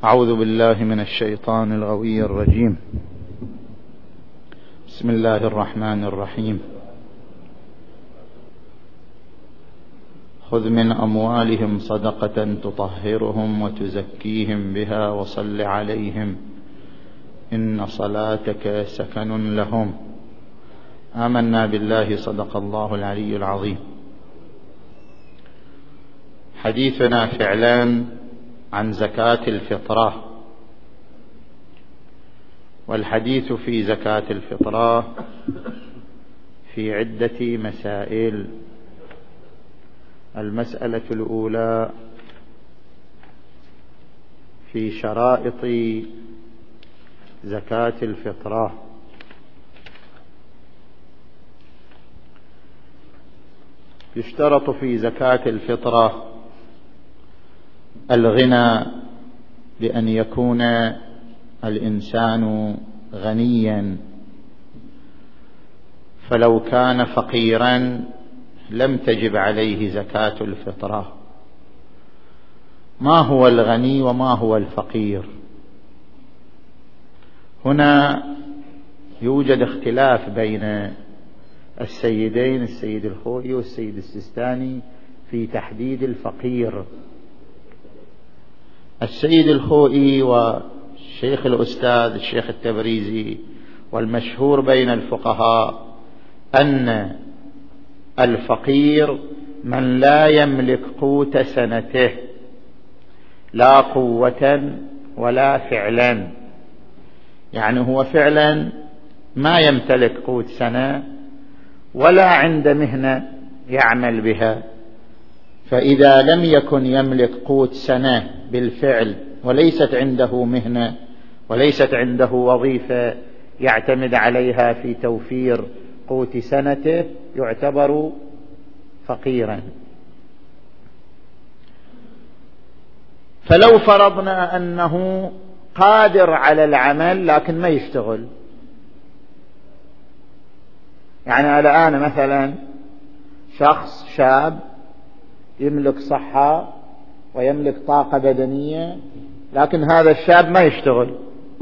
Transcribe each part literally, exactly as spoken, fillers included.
أعوذ بالله من الشيطان الغوي الرجيم. بسم الله الرحمن الرحيم. خذ من أموالهم صدقة تطهرهم وتزكيهم بها وصل عليهم إن صلاتك سكن لهم. آمنا بالله، صدق الله العلي العظيم. حديثنا فعلا عن زكاة الفطرة، والحديث في زكاة الفطرة في عدة مسائل. المسألة الأولى في شرائط زكاة الفطرة. يشترط في زكاة الفطرة الغنى، بأن يكون الإنسان غنيا، فلو كان فقيرا لم تجب عليه زكاة الفطرة. ما هو الغني وما هو الفقير؟ هنا يوجد اختلاف بين السيدين، السيد الخوئي والسيد السيستاني، في تحديد الفقير. السيد الخوئي والشيخ الأستاذ الشيخ التبريزي والمشهور بين الفقهاء أن الفقير من لا يملك قوت سنته، لا قوة ولا فعلا، يعني هو فعلا ما يمتلك قوت سنة ولا عند مهنة يعمل بها. فإذا لم يكن يملك قوت سنة بالفعل، وليست عنده مهنة وليست عنده وظيفة يعتمد عليها في توفير قوت سنته، يعتبر فقيرا. فلو فرضنا أنه قادر على العمل لكن ما يشتغل، يعني الآن مثلا شخص شاب يملك صحة ويملك طاقة بدنية، لكن هذا الشاب ما يشتغل،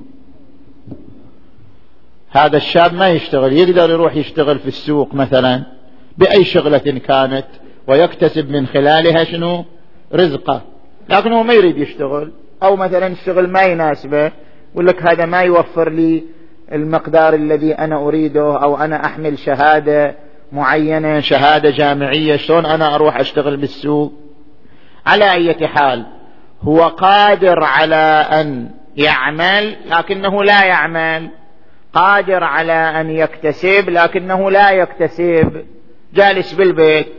هذا الشاب ما يشتغل، يقدر يروح يشتغل في السوق مثلا بأي شغلة كانت ويكتسب من خلالها شنو؟ رزقه، لكنه ما يريد يشتغل، أو مثلا الشغل ما يناسبه، يقول لك هذا ما يوفر لي المقدار الذي أنا أريده، أو أنا أحمل شهادة معينة، شهادة جامعية، شلون أنا أروح أشتغل بالسوق؟ على أي حال هو قادر على أن يعمل لكنه لا يعمل، قادر على أن يكتسب لكنه لا يكتسب، جالس بالبيت.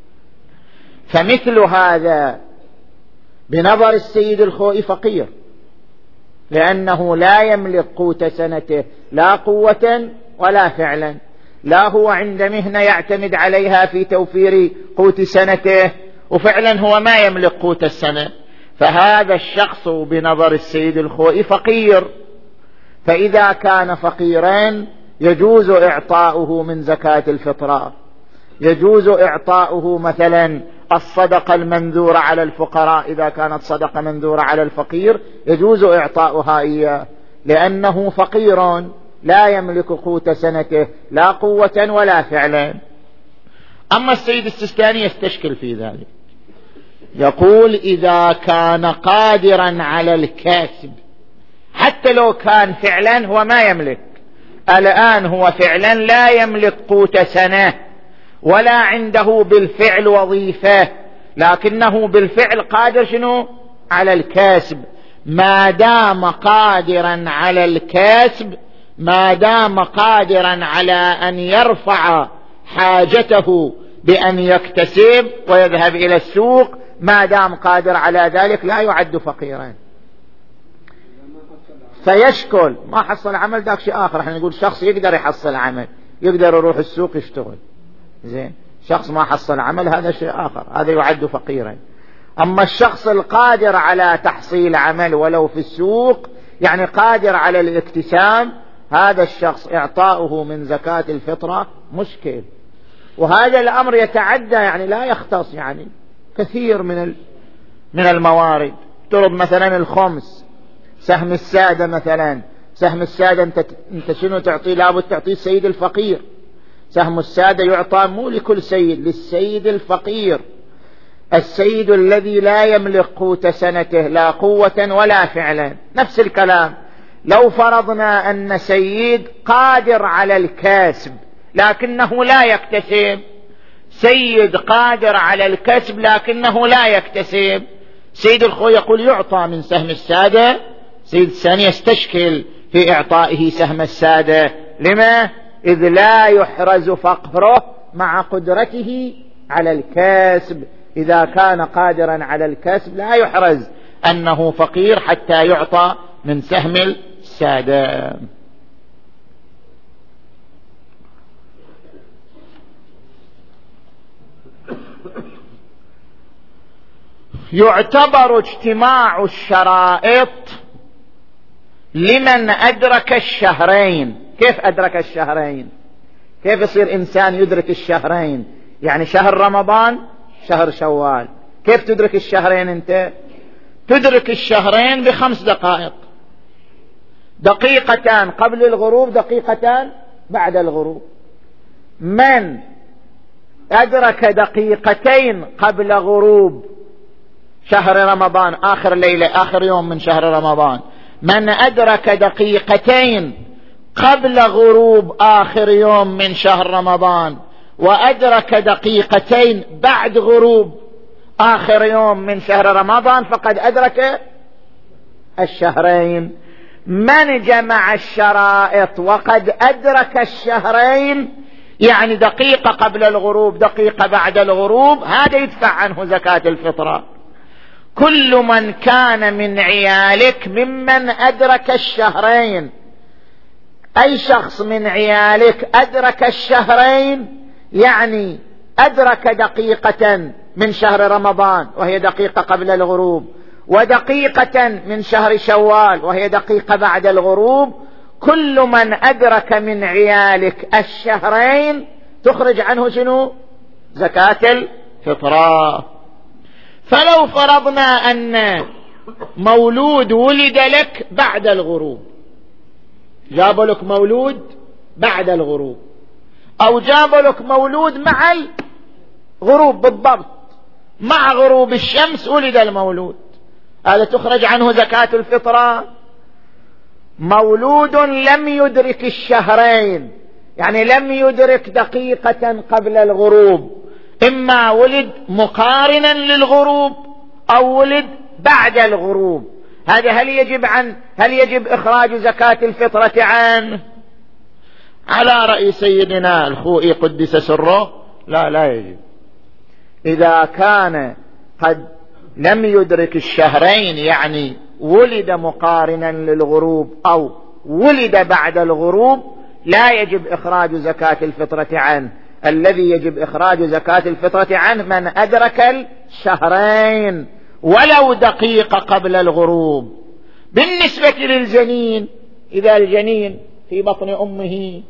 فمثل هذا بنظر السيد الخوئي فقير، لأنه لا يملك قوت سنته، لا قوة ولا فعلا، لا هو عند مهنة يعتمد عليها في توفير قوت سنته، وفعلا هو ما يملك قوت السنة. فهذا الشخص بنظر السيد الخوئي فقير. فإذا كان فقيرا يجوز إعطاؤه من زكاة الفطرة، يجوز إعطاؤه مثلا الصدقة المنذورة على الفقراء، إذا كانت صدقة منذورة على الفقير يجوز إعطاؤها إياه، لأنه فقير لا يملك قوت سنته، لا قوة ولا فعلا. أما السيد السيستاني يستشكل في ذلك، يقول إذا كان قادرا على الكسب، حتى لو كان فعلا هو ما يملك، الآن هو فعلا لا يملك قوت سنة ولا عنده بالفعل وظيفة، لكنه بالفعل قادر شنو؟ على الكسب. ما دام قادرا على الكسب، ما دام قادرا على أن يرفع حاجته بأن يكتسب ويذهب إلى السوق، ما دام قادر على ذلك لا يعد فقيرا. فيشكل ما حصل عمل ذاك شيء آخر. احنا نقول شخص يقدر يحصل عمل، يقدر يروح السوق يشتغل، زين. شخص ما حصل عمل هذا شيء آخر، هذا يعد فقيرا. أما الشخص القادر على تحصيل عمل ولو في السوق، يعني قادر على الاكتساب، هذا الشخص إعطاؤه من زكاة الفطرة مشكل. وهذا الأمر يتعدى، يعني لا يختص، يعني كثير من من الموارد. افترض مثلا الخمس سهم السادة مثلا، سهم السادة انت, انت شنو تعطيه؟ لابد تعطيه السيد الفقير. سهم السادة يعطى مو لكل سيد، للسيد الفقير، السيد الذي لا يملك قوت سنته لا قوة ولا فعلا. نفس الكلام لو فرضنا أن سيد قادر على الكسب لكنه لا يكتسب، سيد قادر على الكسب لكنه لا يكتسب، سيد الخوي يقول يعطى من سهم السادة، سيد الثاني يستشكل في إعطائه سهم السادة. لما؟ إذ لا يحرز فقره مع قدرته على الكسب. إذا كان قادرا على الكسب لا يحرز أنه فقير حتى يعطى من سهم السادة. يعتبر اجتماع الشرائط لمن أدرك الشهرين. كيف أدرك الشهرين؟ كيف يصير إنسان يدرك الشهرين؟ يعني شهر رمضان شهر شوال، كيف تدرك الشهرين أنت؟ تدرك الشهرين بخمس دقائق، دقيقتان قبل الغروب، دقيقتان بعد الغروب. من أدرك دقيقتين قبل غروب شهر رمضان آخر ليلة آخر يوم من شهر رمضان، من أدرك دقيقتين قبل غروب آخر يوم من شهر رمضان وأدرك دقيقتين بعد غروب آخر يوم من شهر رمضان فقد أدرك الشهرين. من جمع الشرائط وقد أدرك الشهرين، يعني دقيقة قبل الغروب دقيقة بعد الغروب، هذا يدفع عنه زكاة الفطرة. كل من كان من عيالك ممن أدرك الشهرين، أي شخص من عيالك أدرك الشهرين يعني أدرك دقيقة من شهر رمضان وهي دقيقة قبل الغروب، ودقيقة من شهر شوال وهي دقيقة بعد الغروب، كل من أدرك من عيالك الشهرين تخرج عنه شنو؟ زكاة الفطرة. فلو فرضنا أن مولود ولد لك بعد الغروب، جاب لك مولود بعد الغروب، أو جاب لك مولود مع الغروب بالضبط، مع غروب الشمس ولد المولود، هذا تخرج عنه زكاة الفطرة. مولود لم يدرك الشهرين، يعني لم يدرك دقيقة قبل الغروب، إما ولد مقارنا للغروب أو ولد بعد الغروب، هذا هل يجب عن هل يجب إخراج زكاة الفطرة عنه؟ على رأي سيدنا الخوئي قدس سره لا لا يجب. إذا كان قد لم يدرك الشهرين، يعني ولد مقارنا للغروب أو ولد بعد الغروب، لا يجب إخراج زكاة الفطرة عنه. الذي يجب إخراج زكاة الفطرة عنه من أدرك الشهرين ولو دقيقة قبل الغروب. بالنسبة للجنين، إذا الجنين في بطن أمه،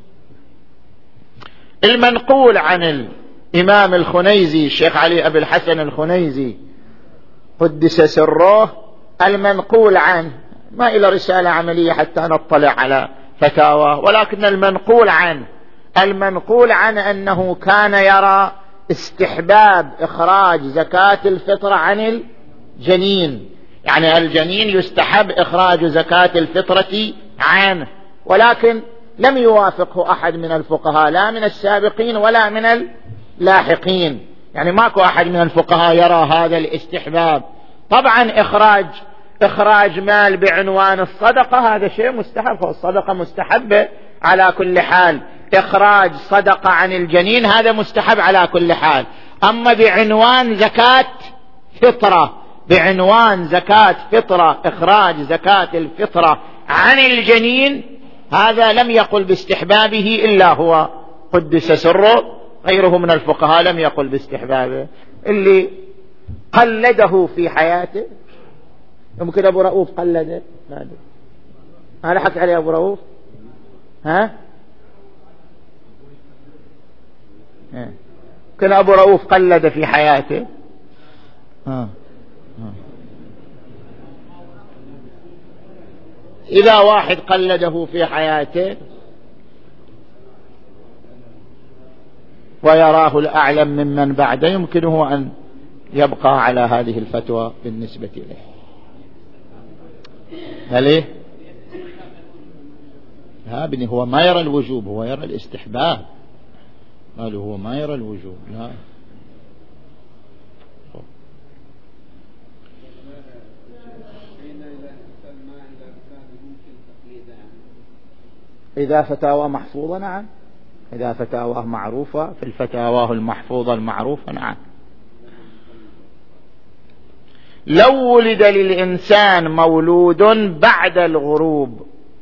المنقول عن الإمام الخنيزي الشيخ علي أبي الحسن الخنيزي قدس سره، المنقول عنه، ما إلى رسالة عملية حتى نطلع على فتاوى، ولكن المنقول عنه المنقول عنه أنه كان يرى استحباب إخراج زكاة الفطرة عن الجنين، يعني الجنين يستحب إخراج زكاة الفطرة عنه، ولكن لم يوافقه أحد من الفقهاء، لا من السابقين ولا من اللاحقين، يعني ماكو أحد من الفقهاء يرى هذا الاستحباب. طبعا إخراج إخراج مال بعنوان الصدقة هذا شيء مستحب، والصدقة مستحبة على كل حال. إخراج صدقة عن الجنين هذا مستحب على كل حال. أما بعنوان زكاة فطرة، بعنوان زكاة فطرة، إخراج زكاة الفطرة عن الجنين، هذا لم يقل باستحبابه إلا هو قدس سره، غيره من الفقهاء لم يقل باستحبابه. اللي قلده في حياته يمكن أبو رؤوف قلده، ما لحق عليه أبو رؤوف، ها يمكن أبو رؤوف قلد في حياته. ها إذا واحد قلده في حياته ويراه الأعلم ممن بعده يمكنه أن يبقى على هذه الفتوى بالنسبة إليه. هل ها بني هو ما يرى الوجوب، هو يرى الاستحباب. قالوا هو ما يرى الوجوب. لا إذا فتاوى محفوظة نعم، إذا فتاواه معروفة في الفتاواه المحفوظة المعروفة نعم. لو ولد للإنسان مولود بعد الغروب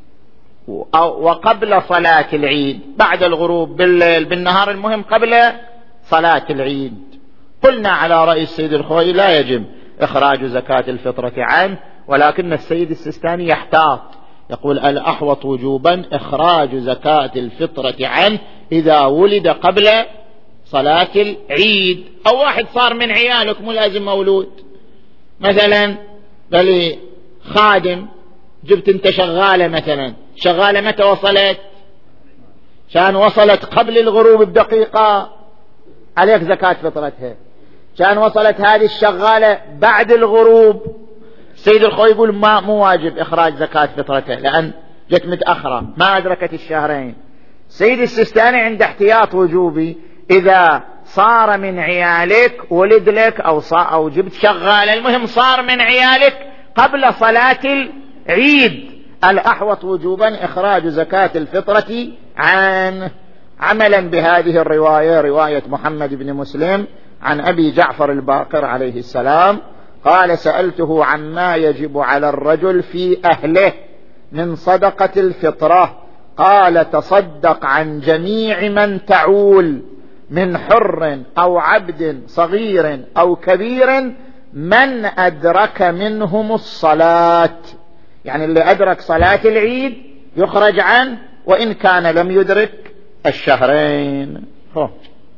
وقبل صلاة العيد، بعد الغروب بالليل بالنهار، المهم قبل صلاة العيد، قلنا على رأي السيد الخوئي لا يجب إخراج زكاة الفطرة عنه، ولكن السيد السيستاني يحتاط يقول الأحوط وجوبا إخراج زكاة الفطرة عنه إذا ولد قبل صلاة العيد. أو واحد صار من عيالك مو لازم مولود، مثلا بل خادم جبت انت شغالة، مثلا شغالة متى وصلت؟ كان وصلت قبل الغروب بدقيقة عليك زكاة فطرتها، كان وصلت هذه الشغالة بعد الغروب، السيد الخوي يقول ما مو واجب إخراج زكاة فطرتها لأن جت متأخرة ما أدركت الشهرين. السيد السيستاني عند احتياط وجوبي إذا صار من عيالك ولد لك أو, أو جبت شغالة، المهم صار من عيالك قبل صلاة العيد، الأحوط وجوبا إخراج زكاة الفطرة عنه، عملا بهذه الرواية، رواية محمد بن مسلم عن أبي جعفر الباقر عليه السلام قال سألته عما يجب على الرجل في أهله من صدقة الفطرة، قال تصدق عن جميع من تعول من حر أو عبد صغير أو كبير من أدرك منهم الصلاة، يعني اللي أدرك صلاة العيد يخرج عنه وإن كان لم يدرك الشهرين. هو.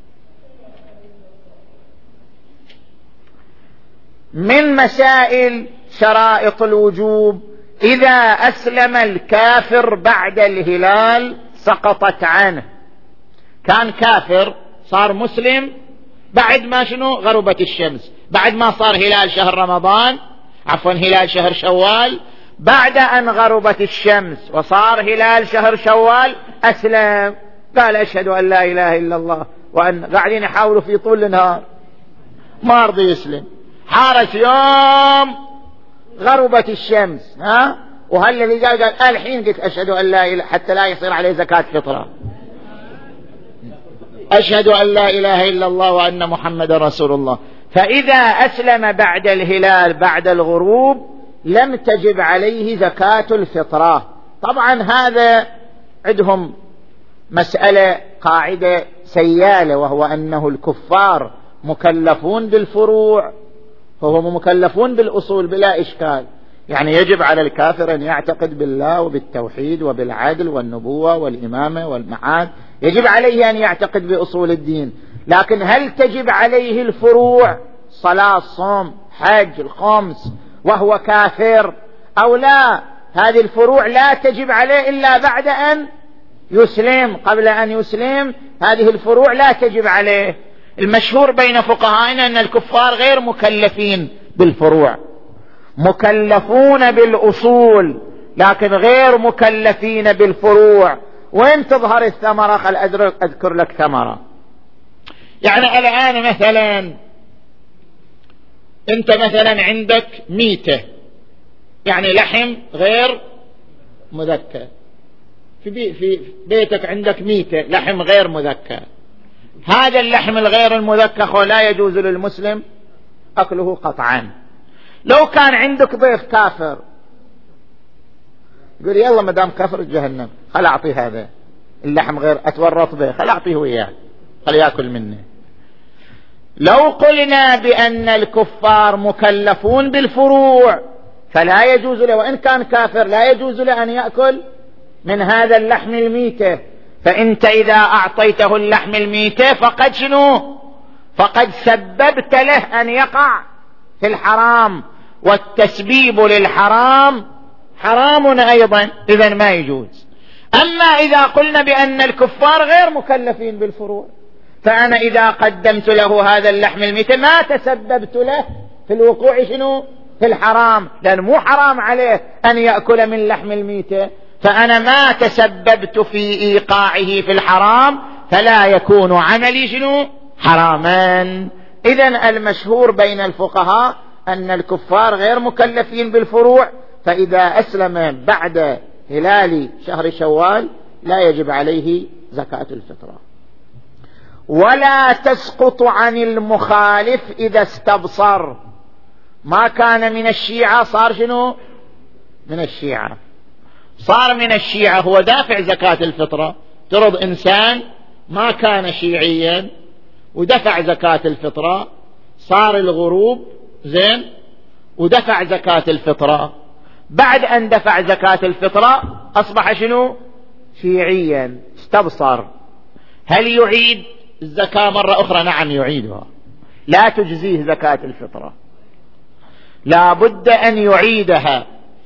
من مسائل شرائط الوجوب إذا أسلم الكافر بعد الهلال سقطت عنه، كان كافر صار مسلم بعد ما شنو غربت الشمس، بعد ما صار هلال شهر رمضان عفوا هلال شهر شوال، بعد أن غربت الشمس وصار هلال شهر شوال أسلم، قال أشهد أن لا إله إلا الله، وأن قاعدين يحاولوا في طول النهار ما رضي يسلم، حارس يوم غربت الشمس ها وهل الذي قال قال الحين قلت أشهد أن لا إله حتى لا يصير عليه زكاة فطرة، أشهد أن لا إله إلا الله وأن محمد رسول الله. فإذا أسلم بعد الهلال بعد الغروب لم تجب عليه زكاة الفطرة. طبعا هذا عندهم مسألة قاعدة سيالة، وهو أنه الكفار مكلفون بالفروع وهم مكلفون بالأصول بلا إشكال، يعني يجب على الكافر أن يعتقد بالله وبالتوحيد وبالعدل والنبوة والإمامة والمعاد، يجب عليه أن يعتقد بأصول الدين، لكن هل تجب عليه الفروع صلاة صوم حج الخمس وهو كافر أو لا؟ هذه الفروع لا تجب عليه إلا بعد أن يسلم، قبل أن يسلم هذه الفروع لا تجب عليه. المشهور بين فقهائنا أن الكفار غير مكلفين بالفروع، مكلفون بالأصول لكن غير مكلفين بالفروع. وين تظهر الثمرة؟ خل أذكر لك ثمرة. يعني الآن مثلا أنت مثلا عندك ميتة، يعني لحم غير مذكى، في, بي في بيتك عندك ميتة لحم غير مذكى، هذا اللحم الغير المذكى لا يجوز للمسلم أكله قطعا. لو كان عندك ضيف كافر يقول يلا مدام كافر جهنم خل أعطيه هذا اللحم غير أتورط به، خل أعطيه وياه خل يأكل منه. لو قلنا بأن الكفار مكلفون بالفروع فلا يجوز له، وإن كان كافر لا يجوز له أن يأكل من هذا اللحم الميتة. فأنت إذا أعطيته اللحم الميتة فقد شنو؟ فقد سببت له أن يقع في الحرام، والتسبيب للحرام حرام أيضا، إذن ما يجوز. أما إذا قلنا بأن الكفار غير مكلفين بالفروع، فأنا إذا قدمت له هذا اللحم الميت ما تسببت له في الوقوع شنو في الحرام، لأن مو حرام عليه أن يأكل من لحم الميتة، فأنا ما تسببت في إيقاعه في الحرام، فلا يكون عملي شنو حراما. إذن المشهور بين الفقهاء أن الكفار غير مكلفين بالفروع، فإذا أسلم بعد هلال شهر شوال لا يجب عليه زكاة الفطرة. ولا تسقط عن المخالف إذا استبصر. ما كان من الشيعة صار شنو من الشيعة، صار من الشيعة هو دافع زكاة الفطرة. ترض إنسان ما كان شيعيا ودفع زكاة الفطرة، صار الغروب زين ودفع زكاة الفطرة، بعد أن دفع زكاة الفطرة أصبح شنو شيعيا استبصر، هل يعيد الزكاة مرة أخرى؟ نعم يعيدها، لا تجزيه زكاة الفطرة، لا بد أن يعيدها.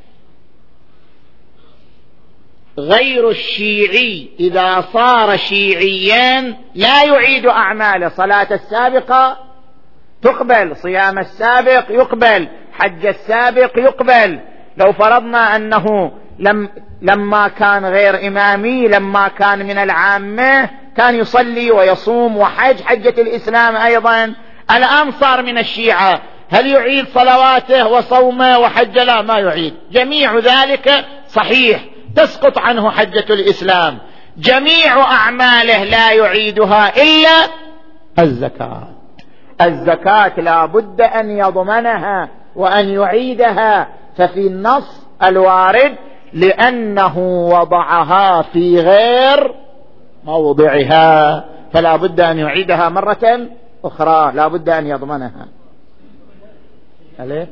غير الشيعي إذا صار شيعيا لا يعيد أعماله، صلاة السابقة تقبل، صيام السابق يقبل، حج السابق يقبل. لو فرضنا أنه لم لما كان غير إمامي، لما كان من العامة كان يصلي ويصوم وحج حجة الإسلام أيضا، الآن صار من الشيعة، هل يعيد صلواته وصومه وحج؟ لا، ما يعيد، جميع ذلك صحيح، تسقط عنه حجة الإسلام، جميع أعماله لا يعيدها إلا الزكاة. الزكاة لا بد أن يضمنها وأن يعيدها، ففي النص الوارد لأنه وضعها في غير موضعها فلا بد أن يعيدها مرة أخرى، لا بد أن يضمنها. عليه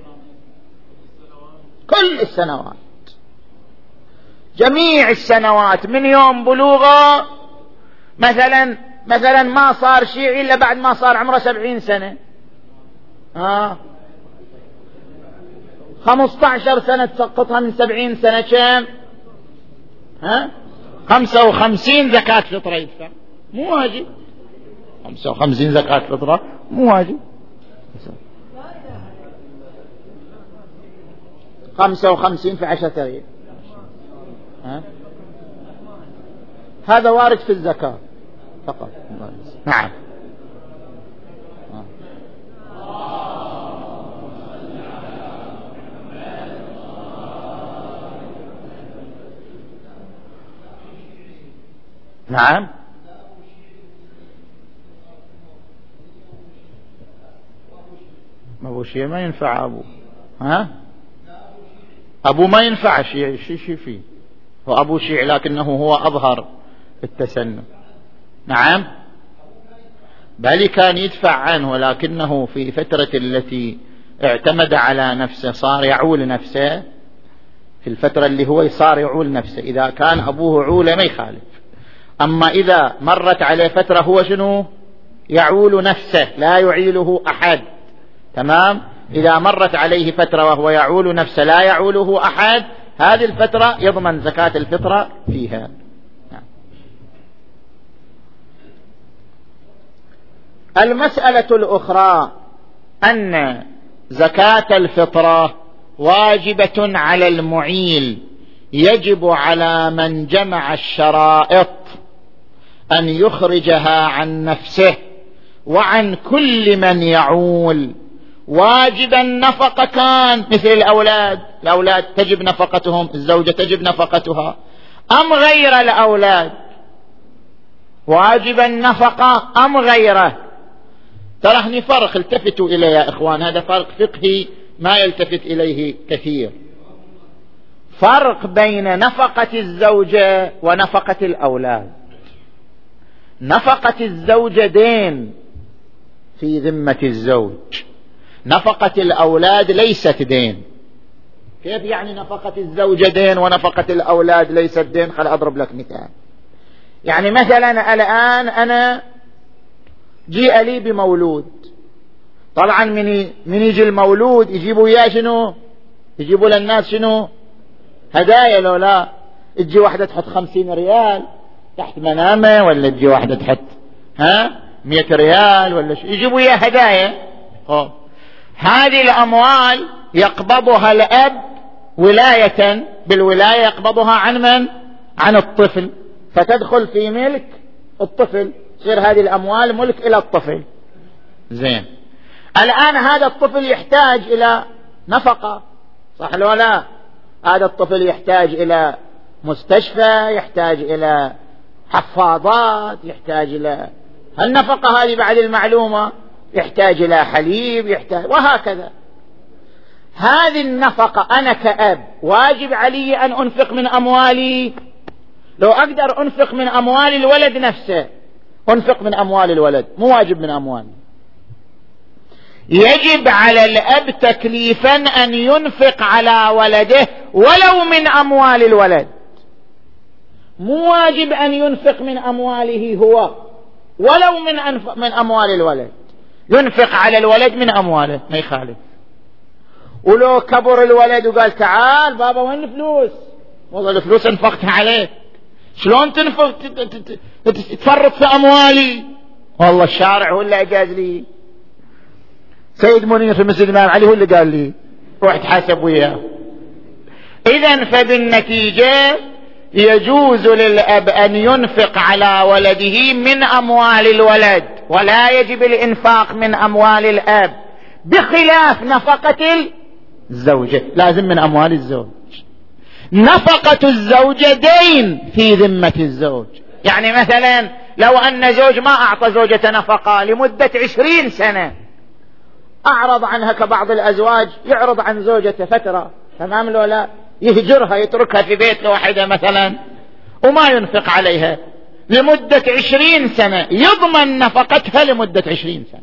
كل السنوات، جميع السنوات من يوم بلوغه، مثلا مثلا ما صار شيعي إلا بعد ما صار عمره سبعين سنة، آه خمسة عشر سنة تسقطها من سبعين سنة كم؟ ها خمسة وخمسين زكاة فطرة يدفع، مو واجب. خمسة وخمسين زكاة فطرة مو واجب، خمسة وخمسين في عشرة ريال، ها هذا وارد في الزكاة فقط. نعم. نعم أبو شيء ما ينفع، أبو ها أبو ما ينفع شيء شيء شيء فيه، هو أبو شيء لكنه هو أظهر التسنن. نعم بل كان يدفع عنه، ولكنه في فترة التي اعتمد على نفسه صار يعول نفسه، في الفترة اللي هو صار يعول نفسه، إذا كان أبوه عولة ما يخالف. أما إذا مرت عليه فترة هو شنو يعول نفسه لا يعيله أحد، تمام، إذا مرت عليه فترة وهو يعول نفسه لا يعوله أحد، هذه الفترة يضمن زكاة الفطرة فيها. المسألة الأخرى أن زكاة الفطرة واجبة على المعيل، يجب على من جمع الشرائط أن يخرجها عن نفسه وعن كل من يعول. واجبا نفقة كان مثل الأولاد، الأولاد تجب نفقتهم، الزوجة تجب نفقتها، أم غير الأولاد واجبا نفقة أم غيره؟ ترى هني فرق التفتوا إليه يا إخوان، هذا فرق فقهي ما يلتفت إليه كثير، فرق بين نفقة الزوجة ونفقة الأولاد. نفقة الزوجة دين في ذمة الزوج، نفقة الأولاد ليست دين. كيف يعني نفقة الزوجة دين ونفقة الأولاد ليست دين؟ خل أضرب لك مثال. يعني مثلا الآن أنا جيء لي بمولود، طبعا من من يجي المولود يجيبوا إياه شنو؟ يجيبوا للناس شنو؟ هدايا لو لا، تجي واحدة تحط خمسين ريال تحت منامه، ولا تجي واحدة تحط ها مئة ريال ولا شيء، يجيبوا إياه هدايا. أوه. هذه الأموال يقبضها الأب ولاية، بالولاية يقبضها عن من؟ عن الطفل، فتدخل في ملك الطفل، تصير هذه الأموال ملك إلى الطفل. زين، الآن هذا الطفل يحتاج إلى نفقة، صح لو لا؟ هذا الطفل يحتاج إلى مستشفى، يحتاج إلى حفاضات، يحتاج إلى النفقة هذه بعد المعلومة، يحتاج إلى حليب، يحتاج وهكذا. هذه النفقة أنا كأب واجب علي أن أنفق من أموالي. لو أقدر أنفق من أموال الولد نفسه أنفق من أموال الولد، مو واجب من أموالي. يجب على الأب تكليفا أن ينفق على ولده ولو من أموال الولد، مو واجب أن ينفق من أمواله هو، ولو من, أنف... من أموال الولد، ينفق على الولد من أمواله ما يخالف. ولو كبر الولد وقال تعال بابا وين الفلوس؟ والله الفلوس انفقتها عليك، شلون تنفق تفرط في أموالي؟ والله الشارع هو اللي أجاز لي، سيد منير في مسجد الإمام علي هو اللي قال لي روح تحاسب وياه. إذن فبالنتيجة يجوز للأب أن ينفق على ولده من أموال الولد، ولا يجب الإنفاق من أموال الأب، بخلاف نفقة الزوجة، لازم من أموال الزوج. نفقة الزوجة دين في ذمة الزوج، يعني مثلا لو أن زوج ما أعطى زوجته نفقة لمدة عشرين سنة، أعرض عنها كبعض الأزواج يعرض عن زوجته فترة، تمام لو لا؟ يهجرها يتركها في بيت لوحدة مثلا وما ينفق عليها لمدة عشرين سنة، يضمن نفقتها لمدة عشرين سنة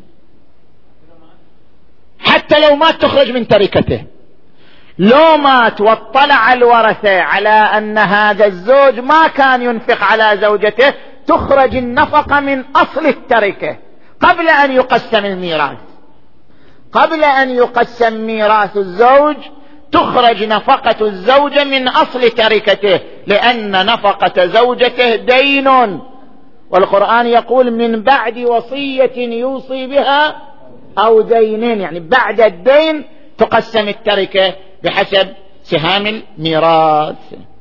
حتى لو ما تخرج من تركته. لو مات واطلع الورثة على أن هذا الزوج ما كان ينفق على زوجته، تخرج النفقة من أصل التركة قبل أن يقسم الميراث. قبل أن يقسم ميراث الزوج تخرج نفقة الزوجة من أصل تركته، لأن نفقة زوجته دين، والقرآن يقول من بعد وصية يوصي بها أو دينين، يعني بعد الدين تقسم التركة بحسب سهام الميراث.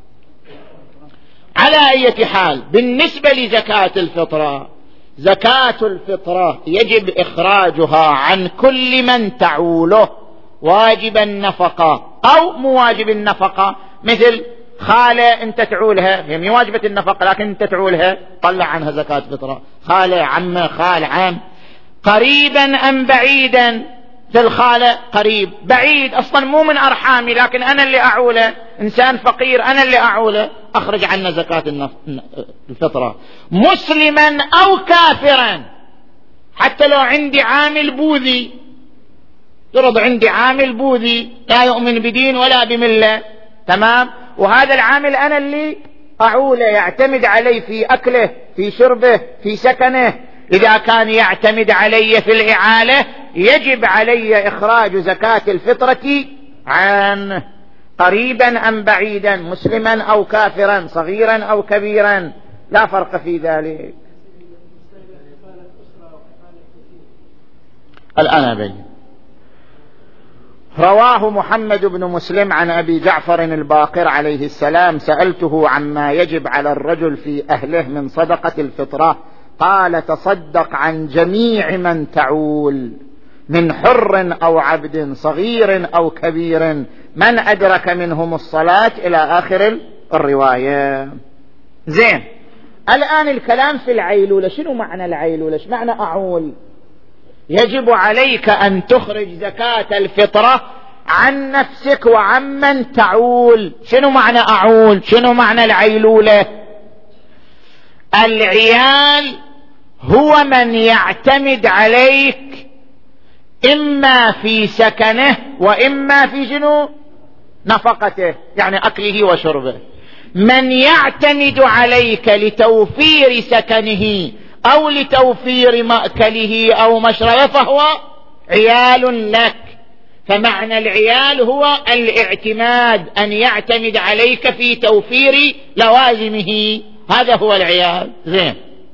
على أي حال، بالنسبة لزكاة الفطرة، زكاة الفطرة يجب إخراجها عن كل من تعوله واجب النفقة أو مواجب النفقة، مثل خالة أنت تعولها، هي مي واجبة النفقة لكن أنت تعولها، طلع عنها زكاة فطرة. خالة، عمة، خال، عم. قريبا أم بعيدا، في الخالة قريب، بعيد أصلا مو من أرحامي لكن أنا اللي أعوله، إنسان فقير أنا اللي أعوله، أخرج عنه زكاة الفطرة. مسلما أو كافرا، حتى لو عندي عامل بوذي، يرضى عندي عامل بوذي لا يؤمن بدين ولا بملة، تمام، وهذا العامل أنا اللي أعوله، يعتمد علي في أكله في شربه في سكنه، إذا كان يعتمد علي في الإعالة يجب علي إخراج زكاة الفطرة عنه. قريبا أم بعيدا، مسلما أو كافرا، صغيرا أو كبيرا، لا فرق في ذلك. الآن أبين. رواه محمد بن مسلم عن أبي جعفر الباقر عليه السلام: سألته عما يجب على الرجل في أهله من صدقة الفطرة، قال: تصدق عن جميع من تعول، من حر أو عبد، صغير أو كبير، من أدرك منهم الصلاة، إلى آخر الرواية. زين، الآن الكلام في العيلولة. شنو معنى العيلولة؟ ايش معنى أعول؟ يجب عليك أن تخرج زكاة الفطرة عن نفسك وعمن تعول. شنو معنى أعول؟ شنو معنى العيلولة؟ العيال هو من يعتمد عليك إما في سكنه وإما في شنو نفقته، يعني أكله وشربه. من يعتمد عليك لتوفير سكنه أو لتوفير مأكله أو مشربه فهو عيال لك. فمعنى العيال هو الاعتماد، أن يعتمد عليك في توفير لوازمه، هذا هو العيال. زين.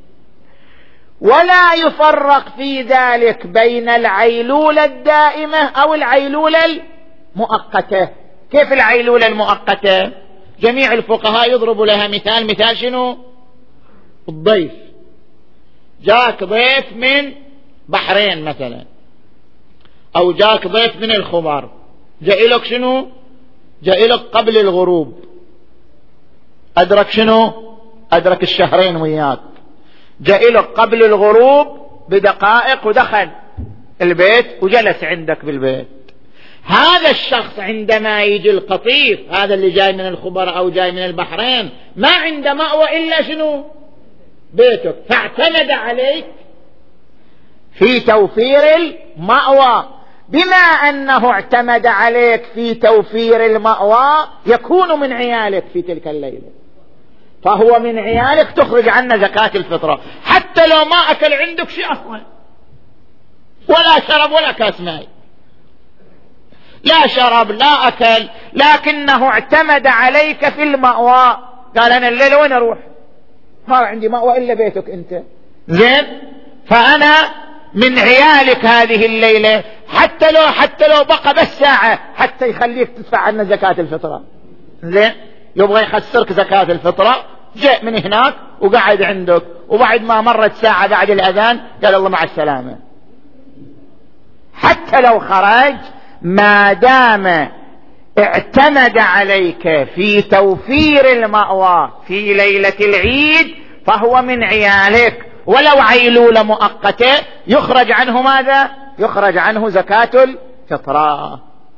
ولا يفرق في ذلك بين العيلولة الدائمة أو العيلولة المؤقتة. كيف العيلولة المؤقتة؟ جميع الفقهاء يضربوا لها مثال. مثال شنو؟ الضيف. جاك ضيف من بحرين مثلا، أو جاك ضيف من الخبر، جاء لك شنو؟ جاء لك قبل الغروب، أدرك شنو؟ أدرك الشهرين وياك. جاء لك قبل الغروب بدقائق ودخل البيت وجلس عندك بالبيت. هذا الشخص عندما يجي القطيف، هذا اللي جاي من الخبر أو جاي من البحرين، ما عنده مأوى إلا شنو؟ بيتك، فاعتمد عليك في توفير المأوى. بما أنه اعتمد عليك في توفير المأوى يكون من عيالك في تلك الليلة، فهو من عيالك، تخرج عنه زكاة الفطرة، حتى لو ما أكل عندك شيء أصلا، ولا شرب ولا كاس ماء، لا شرب لا أكل، لكنه اعتمد عليك في المأوى. قال أنا الليلة وين أروح؟ ما عندي مأوى إلا بيتك أنت. زين، فأنا من عيالك هذه الليلة، حتى لو حتى لو بقى بس ساعة، حتى يخليك تدفع عنا زكاة الفطرة. زين، يبغى يخسرك زكاة الفطرة، جاء من هناك وقعد عندك، وبعد ما مرت ساعة بعد الأذان قال الله مع السلامة. حتى لو خرج، ما دام اعتمد عليك في توفير المأوى في ليلة العيد فهو من عيالك، ولو عيلولة مؤقتة يخرج عنه ماذا؟ يخرج عنه زكاة الفطرة.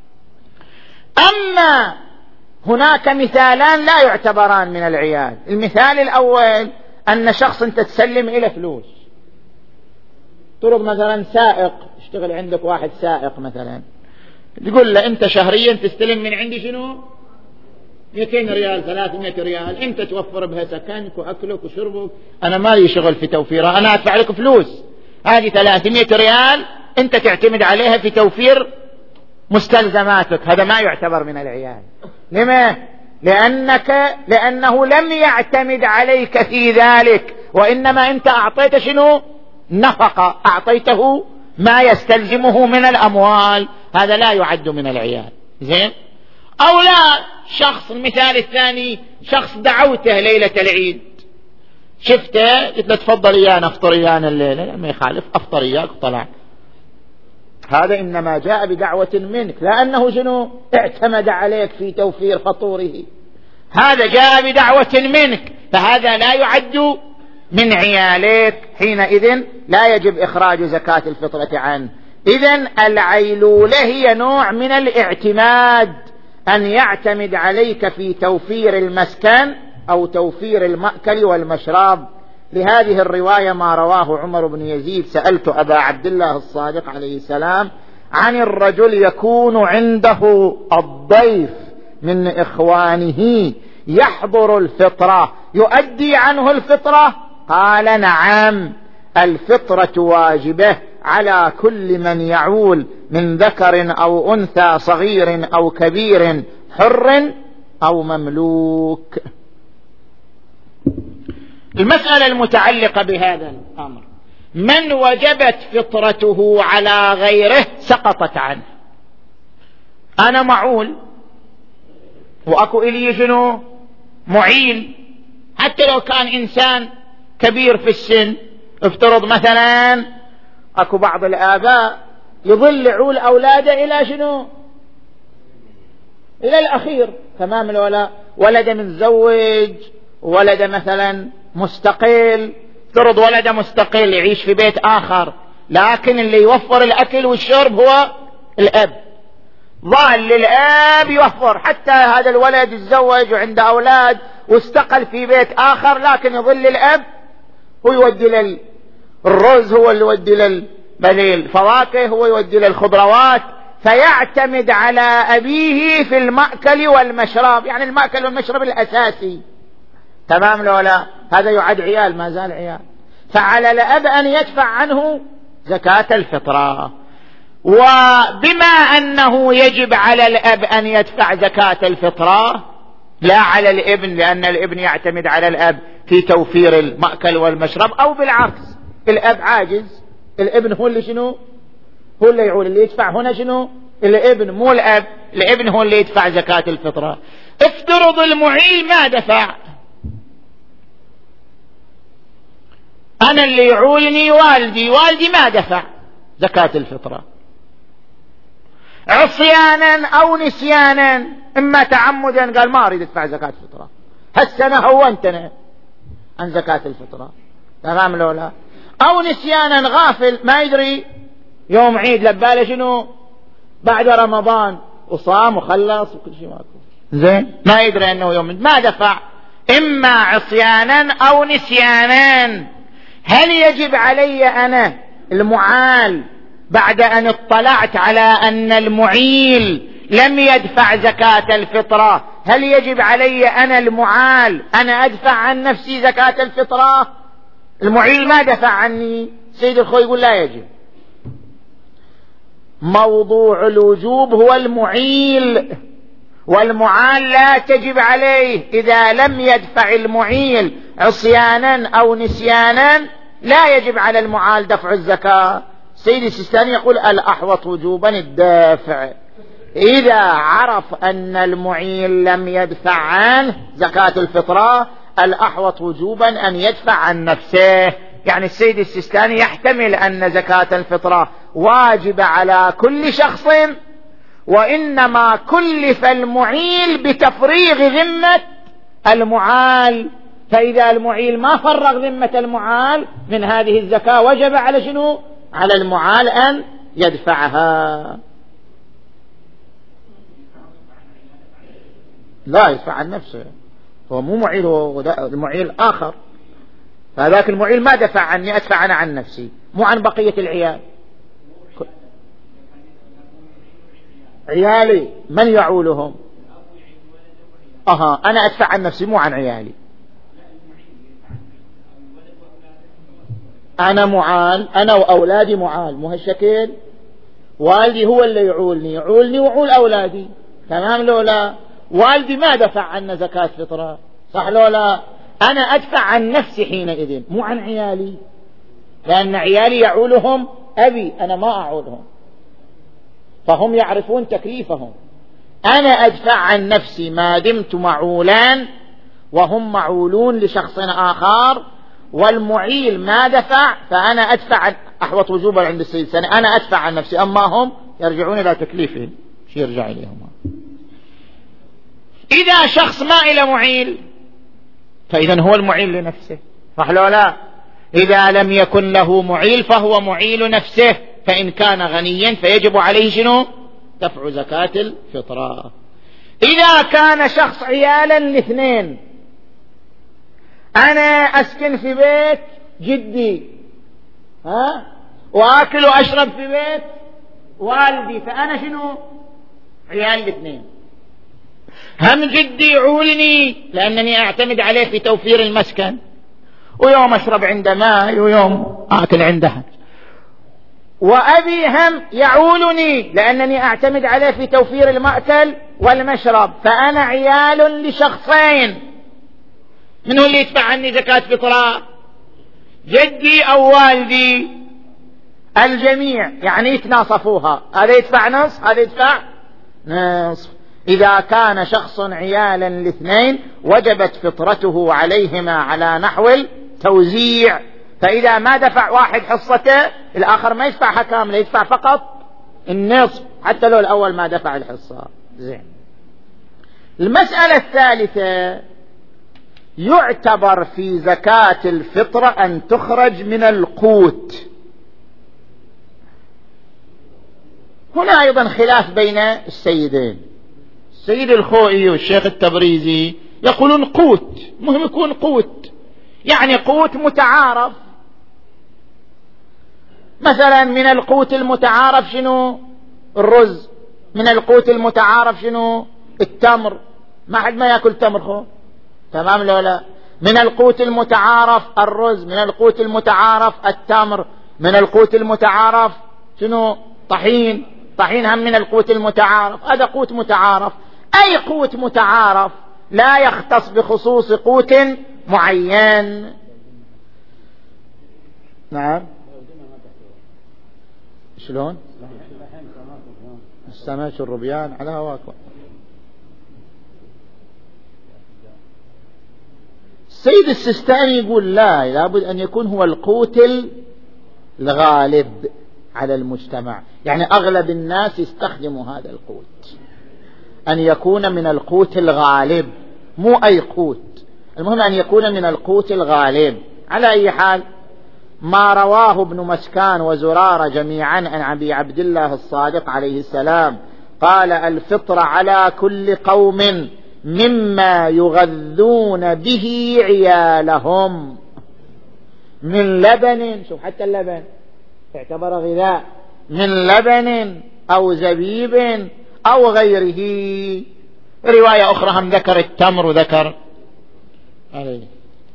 أما هناك مثالان لا يعتبران من العيال. المثال الأول أن شخص أنت تسلم إلى فلوس، ترد مثلا سائق، اشتغل عندك واحد سائق مثلا، تقول له أنت شهريا تستلم من عندي شنو؟ مئتين ريال، ثلاثمائة ريال، أنت توفر بها سكنك وأكلك وشربك، أنا ما لي شغل في توفيرها، أنا أدفع لك فلوس، هذه ثلاثمائة ريال أنت تعتمد عليها في توفير مستلزماتك. هذا ما يعتبر من العيال. لما؟ لأنك لأنه لم يعتمد عليك في ذلك، وإنما أنت أعطيت شنو؟ نفقة، أعطيته ما يستلزمه من الأموال، هذا لا يعد من العيال. زين؟ أو لا، شخص، المثال الثاني، شخص دعوته ليلة العيد، شفته قلت له تفضل يانا افطر يانا الليلة، ما يخالف، افطر اياك طلع، هذا إنما جاء بدعوة منك، لأنه شنو؟ اعتمد عليك في توفير فطوره، هذا جاء بدعوة منك، فهذا لا يعد من عيالك، حينئذ لا يجب إخراج زكاة الفطرة عنه. إذن العيلولة هي نوع من الاعتماد، أن يعتمد عليك في توفير المسكن أو توفير المأكل والمشراب. لهذه الرواية ما رواه عمر بن يزيد: سألت أبا عبد الله الصادق عليه السلام عن الرجل يكون عنده الضيف من إخوانه يحضر الفطرة يؤدي عنه الفطرة؟ قال: نعم، الفطرة واجبة على كل من يعول من ذكر أو أنثى، صغير أو كبير، حر أو مملوك. المسألة المتعلقة بهذا الأمر: من وجبت فطرته على غيره سقطت عنه. أنا معول وأكو إلي شنو؟ معيل، حتى لو كان إنسان كبير في السن. افترض مثلا أكو بعض الآباء يظل عول أولاده إلى شنو؟ إلى الأخير، تمام الولاء، ولد متزوج، ولد مثلا مستقل، افترض ولد مستقل يعيش في بيت آخر، لكن اللي يوفر الأكل والشرب هو الأب، ظل للأب يوفر، حتى هذا الولد يتزوج وعنده أولاد واستقل في بيت آخر، لكن يظل الأب هو يودي للرز، هو اللي يودي للفواكه، هو يودي للخضروات، فيعتمد على أبيه في المأكل والمشرب، يعني المأكل والمشرب الأساسي، تمام لولا؟ هذا يعد عيال، ما زال عيال، فعلى الأب أن يدفع عنه زكاة الفطرة. وبما أنه يجب على الأب أن يدفع زكاة الفطرة لا على الابن، لأن الابن يعتمد على الأب في توفير المأكل والمشرب، أو بالعكس الأب عاجز، الابن هو اللي شنو هو اللي يعول، اللي يدفع هنا شنو الابن مو الأب، الابن هو اللي يدفع زكاة الفطرة. افترض المعيل ما دفع، أنا اللي يعولني والدي، والدي ما دفع زكاة الفطرة عصيانا أو نسيانا، إما تعمدا قال ما أريد أدفع زكاة الفطرة هالسنة هونتنا عن زكاة الفطرة، تمام لو لا، أو نسيانا غافل ما يدري يوم عيد لباله شنو بعد رمضان وصام وخلص وكل شيء ماكو زين، ما يدري أنه يوم ما دفع، إما عصيانا أو نسيانا. هل يجب علي أنا المعال بعد أن اطلعت على أن المعيل لم يدفع زكاة الفطرة، هل يجب علي أنا المعال أنا أدفع عن نفسي زكاة الفطرة؟ المعيل ما دفع عني، سيد الخوي يقول لا يجب. موضوع الوجوب هو المعيل، والمعال لا تجب عليه. إذا لم يدفع المعيل عصيانا أو نسيانا لا يجب على المعال دفع الزكاة. سيدي السيستاني يقول الأحوط وجوبا الدافع، إذا عرف أن المعيل لم يدفع عنه زكاة الفطرة الأحوط وجوبا أن يدفع عن نفسه. يعني السيد السيستاني يحتمل أن زكاة الفطرة واجب على كل شخص، وإنما كلف المعيل بتفريغ ذمة المعال، فإذا المعيل ما فرغ ذمة المعال من هذه الزكاة وجب على شنو؟ على المعال أن يدفعها. لا يدفع عن نفسه، هو مو معيل، هو المعيل آخر، فذاك المعيل ما دفع عني، أدفع أنا عن نفسي مو عن بقية العيال. عيالي من يعولهم؟ أها أنا أدفع عن نفسي مو عن عيالي، أنا معال، أنا وأولادي معال، مو هالشكل، والدي هو اللي يعولني، يعولني وعول أولادي، تمام لو لا؟ والدي ما دفع عنا زكاة فطرة، صح لو لا؟ أنا أدفع عن نفسي حينئذ مو عن عيالي، لأن عيالي يعولهم أبي، أنا ما أعولهم، فهم يعرفون تكليفهم. أنا أدفع عن نفسي ما دمت معولان وهم معولون لشخص آخر، والمعيل ما دفع فأنا أدفع، أحوط وجوبا عند السيد سنة، أنا أدفع عن نفسي، أما هم يرجعون إلى تكليفهم، شي يرجع إليهم. إذا شخص ما إلى معيل فإذا هو المعيل لنفسه، صح لو لا؟ إذا لم يكن له معيل فهو معيل نفسه، فإن كان غنيا فيجب عليه شنو؟ دفع زكاة الفطرة. إذا كان شخص عيالا لاثنين، أنا أسكن في بيت جدي ها وآكل وأشرب في بيت والدي، فأنا شنو؟ عيال الاثنين، هم جدي يعولني لأنني أعتمد عليه في توفير المسكن، ويوم أشرب عنده ماء ويوم آكل عنده، وأبي هم يعولني لأنني أعتمد عليه في توفير المأكل والمشرب، فأنا عيال لشخصين، من هو اللي يدفع عني زكاة فطرة؟ جدي أو والدي؟ الجميع، يعني يتناصفوها، هذا يدفع نصف هذا يدفع نصف. إذا كان شخص عيالا لاثنين وجبت فطرته عليهما على نحو التوزيع، فإذا ما دفع واحد حصته الآخر ما يدفعها كاملة، يدفع فقط النصف حتى لو الأول ما دفع الحصة. زين. المسألة الثالثة، يعتبر في زكاة الفطرة أن تخرج من القوت. هنا أيضا خلاف بين السيدين، السيد الخوئي والشيخ التبريزي يقولون قوت، مهم يكون قوت، يعني قوت متعارف. مثلا من القوت المتعارف شنو؟ الرز. من القوت المتعارف شنو؟ التمر، ما حد ما يأكل تمر خو، تمام لو لا؟ من القوت المتعارف الرز، من القوت المتعارف التمر، من القوت المتعارف شنو؟ طحين، طحين هم من القوت المتعارف، هذا قوت متعارف. أي قوت متعارف لا يختص بخصوص قوت معين. نعم. شلون؟ السمك الربيان على هواك. السيد السيستاني يقول لا، لابد أن يكون هو القوت الغالب على المجتمع، يعني أغلب الناس يستخدموا هذا القوت، أن يكون من القوت الغالب، مو أي قوت، المهم أن يكون من القوت الغالب. على أي حال، ما رواه ابن مسكان وزرارة جميعا عن أبي عبد الله الصادق عليه السلام قال: الفطر على كل قوم مما يغذون به عيالهم من لبن، شوف حتى اللبن تعتبر غذاء، من لبن أو زبيب أو غيره. رواية أخرى هم ذكر التمر وذكر عليه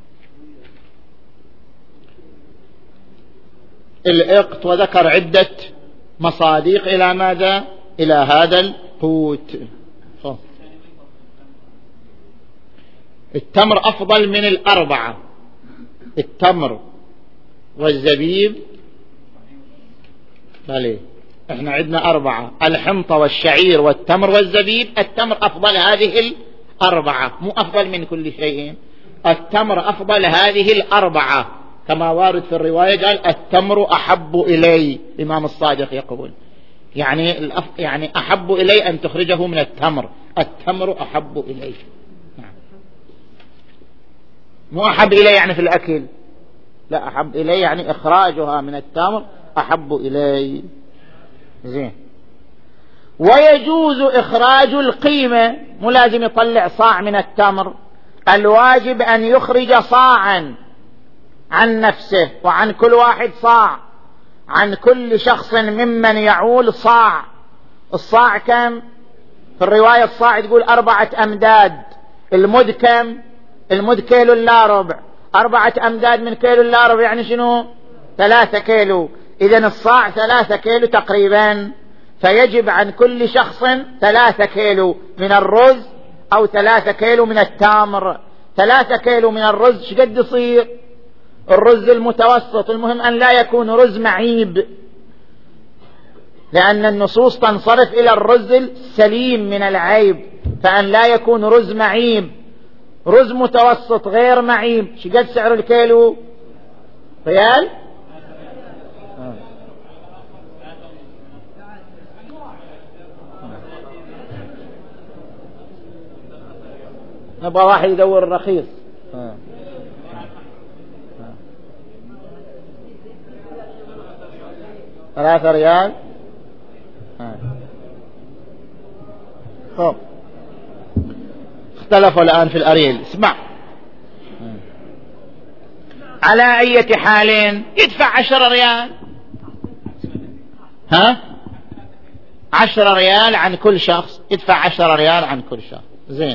الإقط، وذكر عدة مصاديق إلى ماذا؟ إلى هذا القوت. التمر أفضل من الأربعة، التمر والزبيب. بلي احنا عندنا أربعة: الحنطة والشعير والتمر والزبيب. التمر أفضل هذه الأربعة، مو أفضل من كل شيء، التمر أفضل هذه الأربعة، كما وارد في الرواية قال: التمر أحب إلي. الإمام الصادق يقول يعني يعني أحب إلي أن تخرجه من التمر، التمر أحب إلي. نعم. مو أحب إلي يعني في الأكل، لا، أحب إلي يعني إخراجها من التمر أحب إلي. زين. ويجوز إخراج القيمة، مو لازم يطلع صاع من التمر، الواجب أن يخرج صاعا عن نفسه وعن كل واحد صاع، عن كل شخص ممن يعول صاع. الصاع كم؟ في الرواية الصاع تقول أربعة أمداد. المد كم؟ المد كيلو لا ربع. أربعة أمداد من كيلو لا ربع يعني شنو؟ ثلاثة كيلو. إذن الصاع ثلاثة كيلو تقريبا، فيجب عن كل شخص ثلاثة كيلو من الرز أو ثلاثة كيلو من التمر. ثلاثة كيلو من الرز شقد يصير؟ الرز المتوسط، المهم أن لا يكون رز معيب، لأن النصوص تنصرف إلى الرز السليم من العيب، فأن لا يكون رز معيب. رز متوسط غير معيب شقد سعر الكيلو؟ ريال؟ نبغى واحد يدور الرخيص. ثلاثة ريال. خب اختلفوا الآن في الأريل. اسمع، على أي حال يدفع عشرة ريال، ها عشرة ريال عن كل شخص، يدفع عشرة ريال عن كل شخص. زين.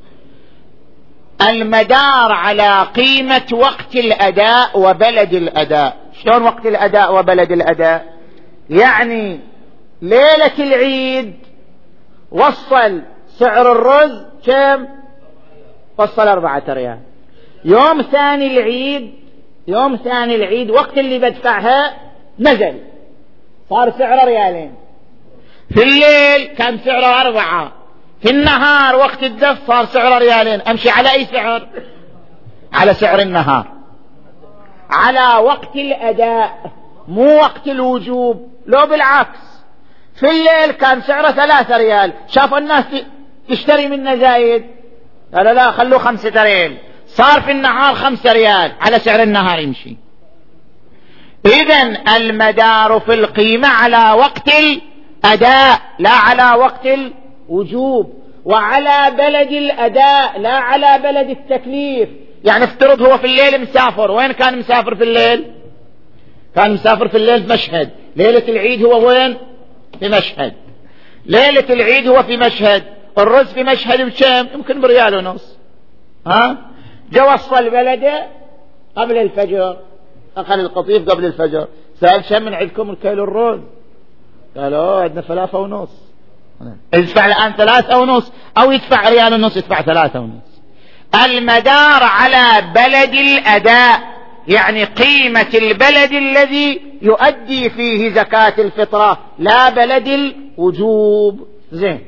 المدار على قيمة وقت الأداء وبلد الأداء. شلون وقت الأداء وبلد الأداء؟ يعني ليلة العيد وصل سعر الرز كم؟ وصل أربعة ريال. يوم ثاني العيد، يوم ثاني العيد وقت اللي بدفعها نزل، صار سعره ريالين. في الليل كان سعره أربعة، في النهار وقت الدف صار سعره ريالين. أمشي على أي سعر؟ على سعر النهار، على وقت الأداء، مو وقت الوجوب. لو بالعكس، في الليل كان سعره ثلاثة ريال، شاف الناس تشتري منه زايد، لا لا خلوه خمسة ريال، صار في النهار خمسة ريال، على سعر النهار يمشي. إذن المدار في القيمة على وقت الأداء لا على وقت الوجوب، وعلى بلد الأداء لا على بلد التكليف. يعني افترض هو في الليل مسافر، وين كان مسافر في الليل؟ كان مسافر في الليل في مشهد، ليلة العيد هو وين؟ في مشهد. ليلة العيد هو في مشهد، الرز في مشهد بكم؟ يمكن بريال ونص. ها جا وصل بلده قبل الفجر، أخذ القطيف قبل الفجر، سأل شم من عندكم الكيلو الرز؟ قالوا عندنا ثلاثة ونص، يدفع الآن ثلاثة ونص أو يدفع ريال ونص، يدفع ثلاثة ونص. المدار على بلد الأداء، يعني قيمة البلد الذي يؤدي فيه زكاة الفطرة، لا بلد الوجوب. زين،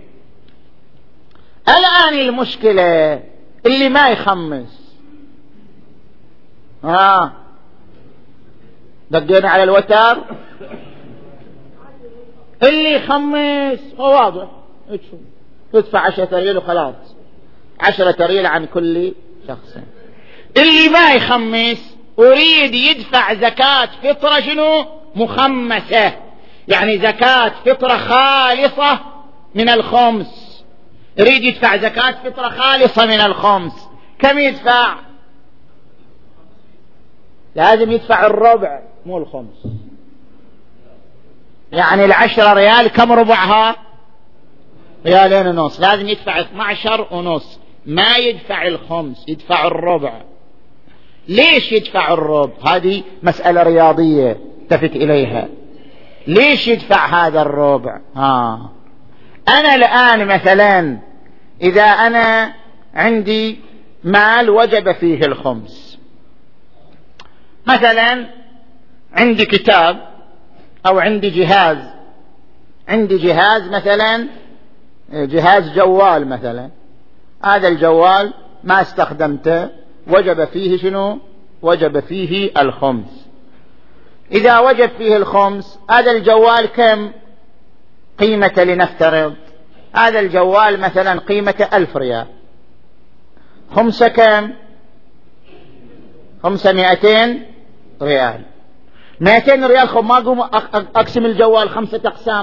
الآن المشكلة اللي ما يخمس، ها دقينا على الوتر، اللي يخمس هو واضح يدفع عشرة ريال وخلاص، عشرة ريال عن كل شخص. اللي ما يخمس أريد يدفع زكاة فطرة شنو؟ مخمسة، يعني زكاة فطرة خالصة من الخمس، يريد يدفع زكاة فطرة خالصة من الخمس. كم يدفع؟ لازم يدفع الربع مو الخمس، يعني العشرة ريال كم ربعها؟ ريالين ونص، لازم يدفع اثنى عشر ونص، ما يدفع الخمس، يدفع الربع. ليش يدفع الربع؟ هذه مسألة رياضية التفت إليها. ليش يدفع هذا الربع؟ ها أنا الآن مثلا إذا أنا عندي مال وجب فيه الخمس، مثلا عندي كتاب أو عندي جهاز، عندي جهاز مثلا جهاز جوال مثلا، هذا الجوال ما استخدمته وجب فيه شنو؟ وجب فيه الخمس. إذا وجب فيه الخمس، هذا الجوال كم قيمة؟ لنفترض هذا الجوال مثلا قيمة ألف ريال، خمسة كم؟ خمسة مئتين ريال. مئتين ريال خب ما أقوم أقسم الجوال خمسة أقسام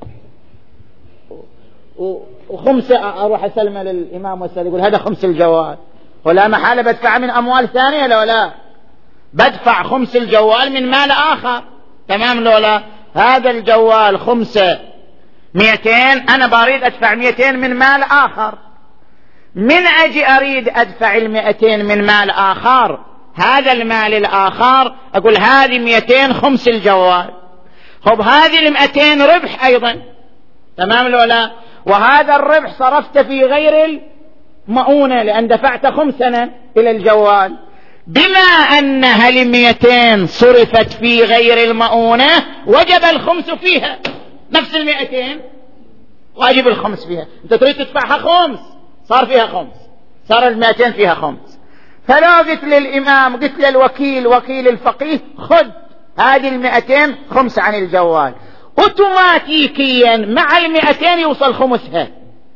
وخمسة أروح أسلمه للإمام والسيد يقول هذا خمس الجوال، ولا محالة بدفع من أموال ثانية لو لا بدفع خمس الجوال من مال آخر، تمام لو لا؟ هذا الجوال خمسة مئتين، أنا بريد أدفع مئتين من مال آخر، من أجي أريد أدفع المئتين من مال آخر، هذا المال الآخر أقول هذه مئتين خمس الجوال، خب هذه المئتين ربح أيضا، تمام لو لا؟ وهذا الربح صرفت في غير المؤونة لأن دفعت خمسنا إلى الجوال، بما أنها المئتين صرفت في غير المؤونة وجب الخمس فيها، نفس المئتين واجب الخمس فيها. أنت تريد تدفعها خمس، صار فيها خمس، صار المئتين فيها خمس. فلا قلت للإمام، قلت للوكيل وكيل الفقيه خذ هذه المئتين خمس عن الجوال، اوتوماتيكيا مع المئتين يوصل خمسها،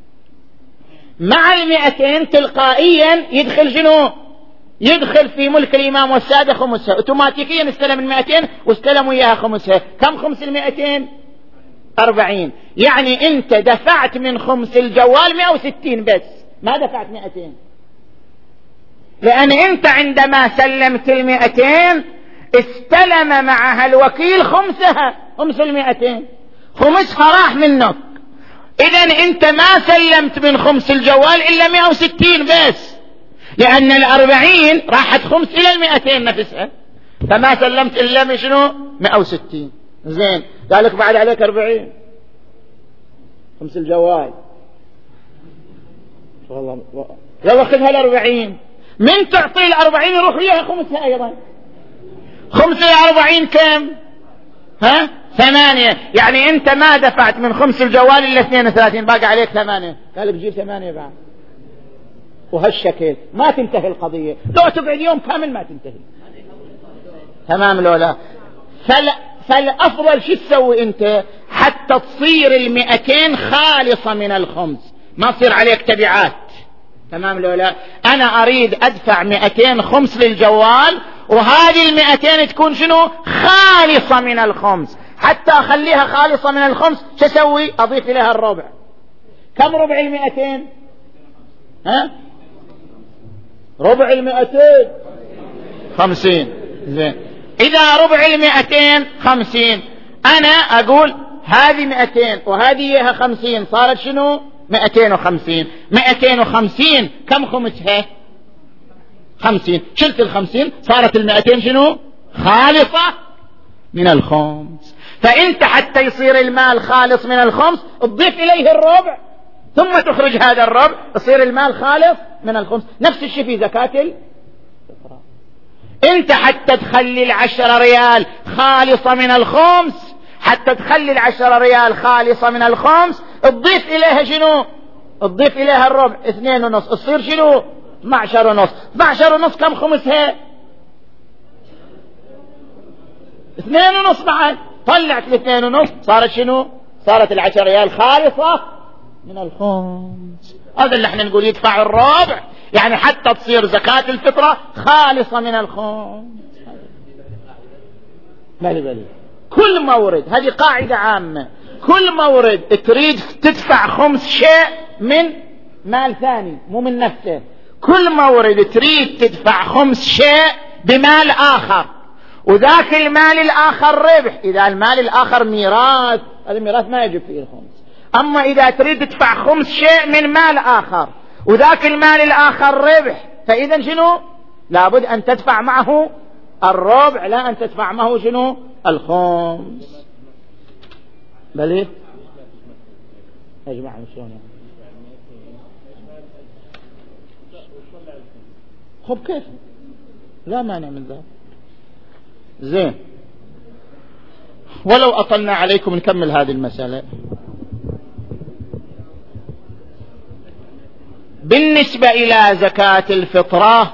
مع المئتين تلقائيا يدخل شنو؟ يدخل في ملك الإمام والسادة خمسها، اوتوماتيكيا استلم المئتين واستلموا إياها خمسها. كم خمس المئتين؟ أربعين. يعني أنت دفعت من خمس الجوال مئة وستين بس، ما دفعت مئتين، لأن أنت عندما سلمت المئتين استلم معها الوكيل خمسها، خمس المئتين، خمسها راح منك. إذن أنت ما سلمت من خمس الجوال إلا مئة وستين بس، لأن الأربعين راحت خمس إلى المئتين نفسها، فما سلمت إلا من شنو؟ مئة وستين. زين، قالك بعد عليك أربعين خمس الجوال، والله يلا خذها الأربعين، من تعطي الأربعين يروح ليها خمسها أيضا، خمسة الأربعين كم؟ ها؟ ثمانية. يعني أنت ما دفعت من خمس الجوال إلا اثنين وثلاثين، باقي عليك ثمانية، قال بجيب ثمانية بعد. وهالشكل ما تنتهي القضية، لو تقعد يوم كامل ما تنتهي، تمام لو لا؟ فل... فالأفضل شو تسوي أنت حتى تصير المئتين خالصة من الخمس، ما تصير عليك تبعات، تمام لو لا؟ أنا أريد أدفع مئتين خمس للجوال، وهذه المئتين تكون شنو؟ خالصة من الخمس. حتى أخليها خالصة من الخمس شو أسوي؟ أضيف إليها الربع. كم ربع المئتين؟ ها؟ ربع المئتين خمسين. زين، إذا ربع المئتين خمسين، أنا أقول هذه مئتين وهذه خمسين، صارت شنو؟ مئتين وخمسين. مئتين وخمسين كم خمسها؟ خمسين. شلت الخمسين صارت المئتين شنو؟ خالصة من الخمس. فأنت حتى يصير المال خالص من الخمس تضيف إليه الربع ثم تخرج هذا الربع يصير المال خالص من الخمس. نفس الشيء في زكاة الفطرة. أنت حتى تخلي العشرة ريال خالصة من الخمس، حتى تخلي العشرة ريال خالصة من الخمس تضيف إليها شنو؟ تضيف إليها الربع اثنين ونص، تصير شنو؟ اثناشر ونص. اثناشر ونص كم خمسها؟ اثنين ونص بعد. طلعت الاثنين ونص صارت شنو؟ صارت العشر ريال خالصة من الخمس. هذا اللي احنا نقول يدفع الربع، يعني حتى تصير زكاة الفطرة خالصة من الخمس. بلي بلي كل مورد، هذه قاعدة عامة، كل مورد تريد تدفع خمس شيء من مال ثاني مو من نفسه، كل مورد تريد تدفع خمس شيء بمال آخر، وذاك المال الآخر ربح. إذا المال الآخر ميراث، هذا الميراث ما يجب فيه الخمس. أما إذا تريد تدفع خمس شيء من مال آخر وذاك المال الآخر ربح، فإذا شنو؟ لابد أن تدفع معه الربع، لا أن تدفع معه شنو؟ الخمس. بلي أجمع شلون يعني؟ خب كيف؟ لا مانع من ذلك. زين، ولو أطلنا عليكم نكمل هذه المسألة. بالنسبة إلى زكاة الفطرة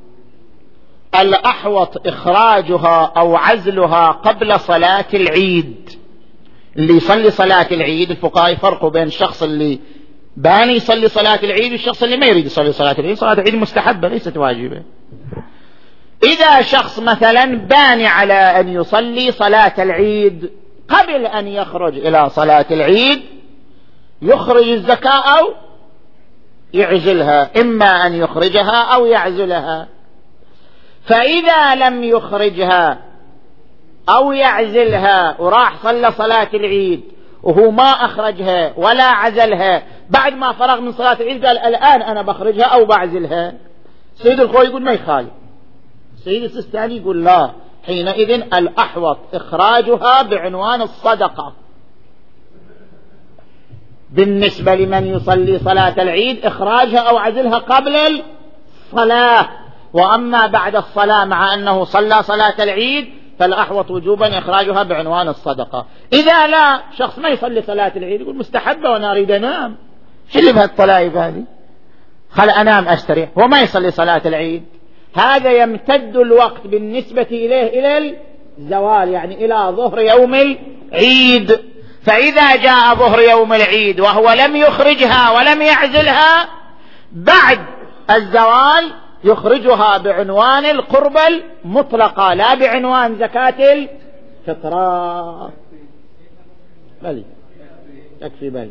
الأحوط إخراجها أو عزلها قبل صلاة العيد. اللي يصلي صلاة العيد، الفقهاء يفرقوا بين الشخص اللي باني يصلي صلاة العيد والشخص اللي ما يريد يصلي صلاة العيد. صلاة العيد مستحبة ليست واجبة. إذا شخص مثلا باني على أن يصلي صلاة العيد قبل أن يخرج إلى صلاة العيد، يخرج الزكاة أو يعزلها، إما أن يخرجها أو يعزلها. فإذا لم يخرجها أو يعزلها وراح صلى صلاة العيد وهو ما أخرجها ولا عزلها، بعد ما فرغ من صلاة العيد قال الآن أنا بخرجها أو بعزلها، سيد الخوي يقول ما يخالف. سيد السيستاني يقول لا، حينئذ الأحوط إخراجها بعنوان الصدقة. بالنسبة لمن يصلي صلاة العيد إخراجها أو عزلها قبل الصلاة، وأما بعد الصلاة مع أنه صلى صلاة العيد فالأحوط وجوبا إخراجها بعنوان الصدقة. إذا لا، شخص ما يصلي صلاة العيد يقول مستحبة وأنا أريد أنام، شو اللي بهالطلائف هذه؟ خل أنام أستريح، هو ما يصلي صلاة العيد. هذا يمتد الوقت بالنسبة إليه إلى الزوال، يعني إلى ظهر يوم العيد. فإذا جاء ظهر يوم العيد وهو لم يخرجها ولم يعزلها، بعد الزوال يخرجها بعنوان القربة المطلقة لا بعنوان زكاة الفطرة. بلي يكفي بلي.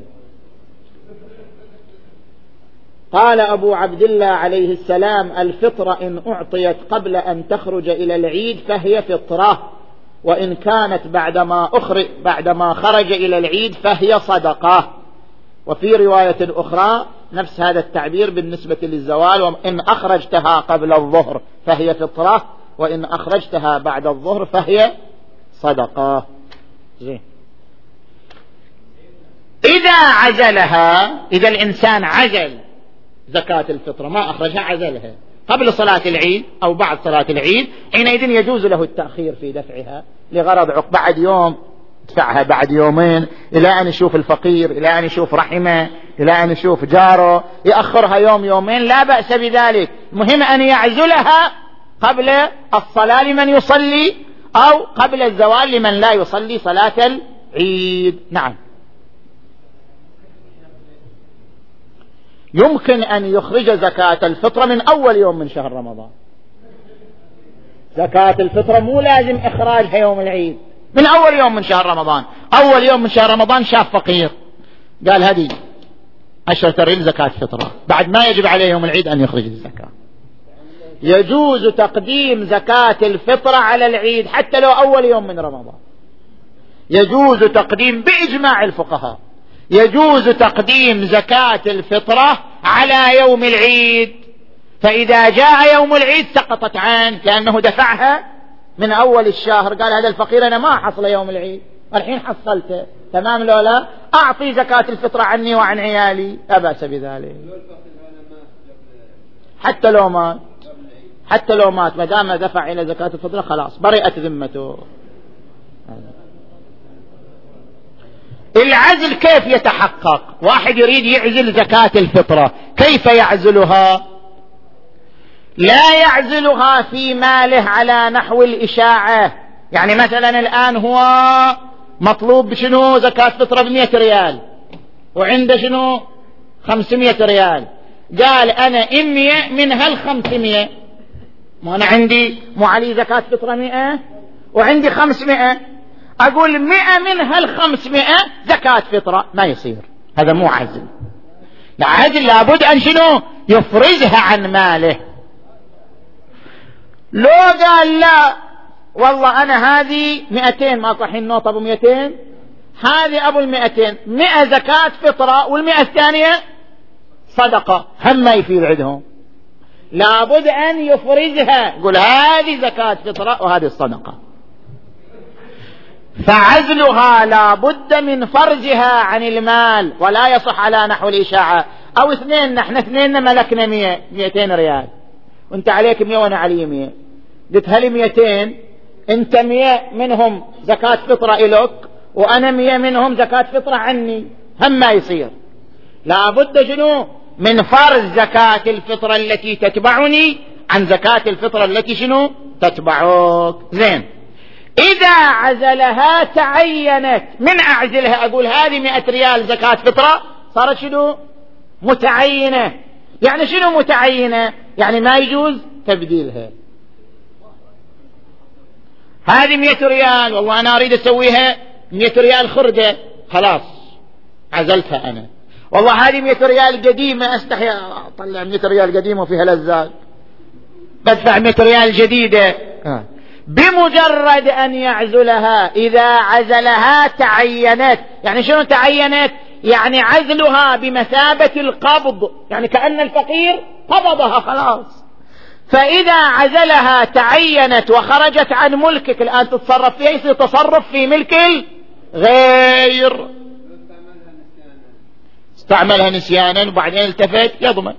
قال أبو عبد الله عليه السلام: الفطرة إن أعطيت قبل أن تخرج إلى العيد فهي فطرة، وإن كانت بعدما أخرج بعدما خرج إلى العيد فهي صدقة. وفي رواية أخرى نفس هذا التعبير بالنسبة للزوال: وإن أخرجتها قبل الظهر فهي فطرة، وإن أخرجتها بعد الظهر فهي صدقة. زين. إذا عزلها، إذا الإنسان عزل زكاة الفطرة ما أخرجها، عزلها قبل صلاة العيد أو بعد صلاة العيد، حينئذ يجوز له التأخير في دفعها لغرض عقب بعد يوم دفعها، بعد يومين، إلى أن يشوف الفقير، إلى أن يشوف رحمه، إلى أن يشوف جاره، يأخرها يوم يومين لا بأس بذلك. مهم أن يعزلها قبل الصلاة لمن يصلي أو قبل الزوال لمن لا يصلي صلاة العيد. نعم، يمكن أن يخرج زكاة الفطرة من أول يوم من شهر رمضان. زكاة الفطرة مو لازم إخراجها يوم العيد، من أول يوم من شهر رمضان. أول يوم من شهر رمضان شاف فقير قال هذه عشرة ريال زكاة فطرة، بعد ما يجب عليه يوم العيد أن يخرج الزكاة. يجوز تقديم زكاة الفطرة على العيد حتى لو أول يوم من رمضان. يجوز تقديم بإجماع الفقهاء، يجوز تقديم زكاة الفطرة على يوم العيد. فإذا جاء يوم العيد سقطت عنه لأنه دفعها من أول الشهر. قال هذا الفقير أنا ما حصل يوم العيد، الحين حصلته تمام لو لا أعطي زكاة الفطرة عني وعن عيالي لا بأس بذلك. حتى لو مات حتى لو مات ما دام دفع إلى زكاة الفطرة خلاص برئت ذمته. العزل كيف يتحقق؟ واحد يريد يعزل زكاة الفطرة كيف يعزلها؟ لا يعزلها في ماله على نحو الإشاعة. يعني مثلا الآن هو مطلوب شنو زكاة فطرة بمئة ريال وعنده شنو خمسمائة ريال، قال أنا إمية من هالخمسمائة، ما أنا عندي مو علي زكاة فطرة مئة وعندي خمسمائة، أقول مئة من هالخمسمائة زكاة فطرة، ما يصير، هذا مو عزل. لا عزل لابد أن شنو يفرزها عن ماله. لو قال لا والله أنا هذه مئتين ما صحي النوط أبو مئتين، هذه أبو المئتين مئة زكاة فطرة والمئة الثانية صدقة، هم ما يفيد عندهم، لابد أن يفرزها، يقول هذه زكاة فطرة وهذه الصدقة. فعزلها لابد من فرزها عن المال، ولا يصح على نحو الإشاعة. أو اثنين، نحن اثنين ملكنا مئة مئتين ريال وانت عليك مئة وانا علي مئة، قلت هلي مئتين انت مئة منهم زكاة فطرة إلك وانا مئة منهم زكاة فطرة عني، هم ما يصير، لابد شنو من فرز زكاة الفطرة التي تتبعني عن زكاة الفطرة التي شنو تتبعك. زين، إذا عزلها تعينت، من أعزلها أقول هذه مئة ريال زكاة فطرة صارت شنو متعينة. يعني شنو متعينة؟ يعني ما يجوز تبديلها. هذه مئة ريال والله أنا أريد أسويها مئة ريال خردة، خلاص عزلتها أنا. والله هذه مئة ريال قديمة أستحي أطلع مئة ريال قديمة وفيها لزاق بدفع مئة ريال جديدة. آه. بمجرد أن يعزلها، إذا عزلها تعينت. يعني شنو تعينت؟ يعني عزلها بمثابة القبض، يعني كأن الفقير قبضها خلاص. فإذا عزلها تعينت وخرجت عن ملكك، الآن تتصرف فيها، يصير تصرف في ملك غير. استعملها نسيانا وبعدين التفت يضمن.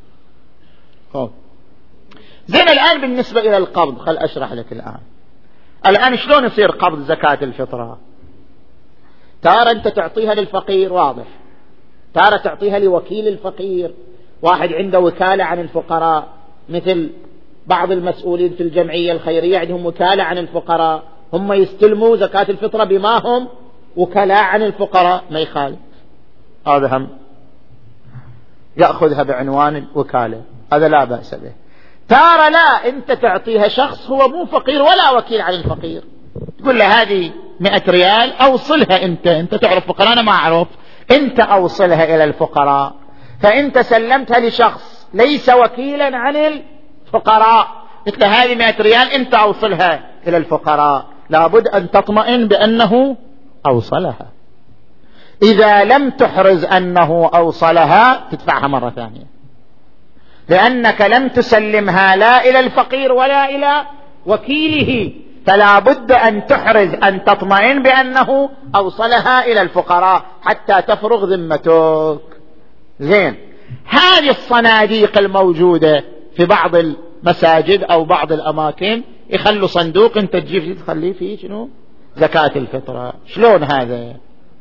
زين، الآن بالنسبة إلى القبض خل أشرح لك الآن. الآن شلون يصير قبض زكاة الفطرة؟ تارة أنت تعطيها للفقير واضح، تارة تعطيها لوكيل الفقير، واحد عنده وكالة عن الفقراء، مثل بعض المسؤولين في الجمعية الخيرية عندهم وكالة عن الفقراء، هم يستلموا زكاة الفطرة بما هم وكلاء عن الفقراء، ما يخالف، هذا هم يأخذها بعنوان الوكالة، هذا لا بأس به. تارة لا، أنت تعطيها شخص هو مو فقير ولا وكيل عن الفقير، تقول له هذه مئة ريال أوصلها أنت، أنت تعرف فقراء أنا ما أعرف، أنت أوصلها إلى الفقراء. فأنت سلمتها لشخص ليس وكيلا عن الفقراء، قلت له هذه مئة ريال أنت أوصلها إلى الفقراء، لابد أن تطمئن بأنه أوصلها. إذا لم تحرز أنه أوصلها تدفعها مرة ثانية، لأنك لم تسلمها لا إلى الفقير ولا إلى وكيله، فلا بد أن تحرز أن تطمئن بأنه أوصلها إلى الفقراء حتى تفرغ ذمتك. زين، هذه الصناديق الموجودة في بعض المساجد أو بعض الأماكن يخلوا صندوق أنت تجيب تخليه فيه شنو زكاة الفطرة. شلون هذا؟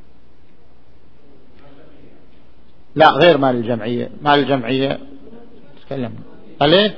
لا، غير مال الجمعية، مال الجمعية تكلم عليه.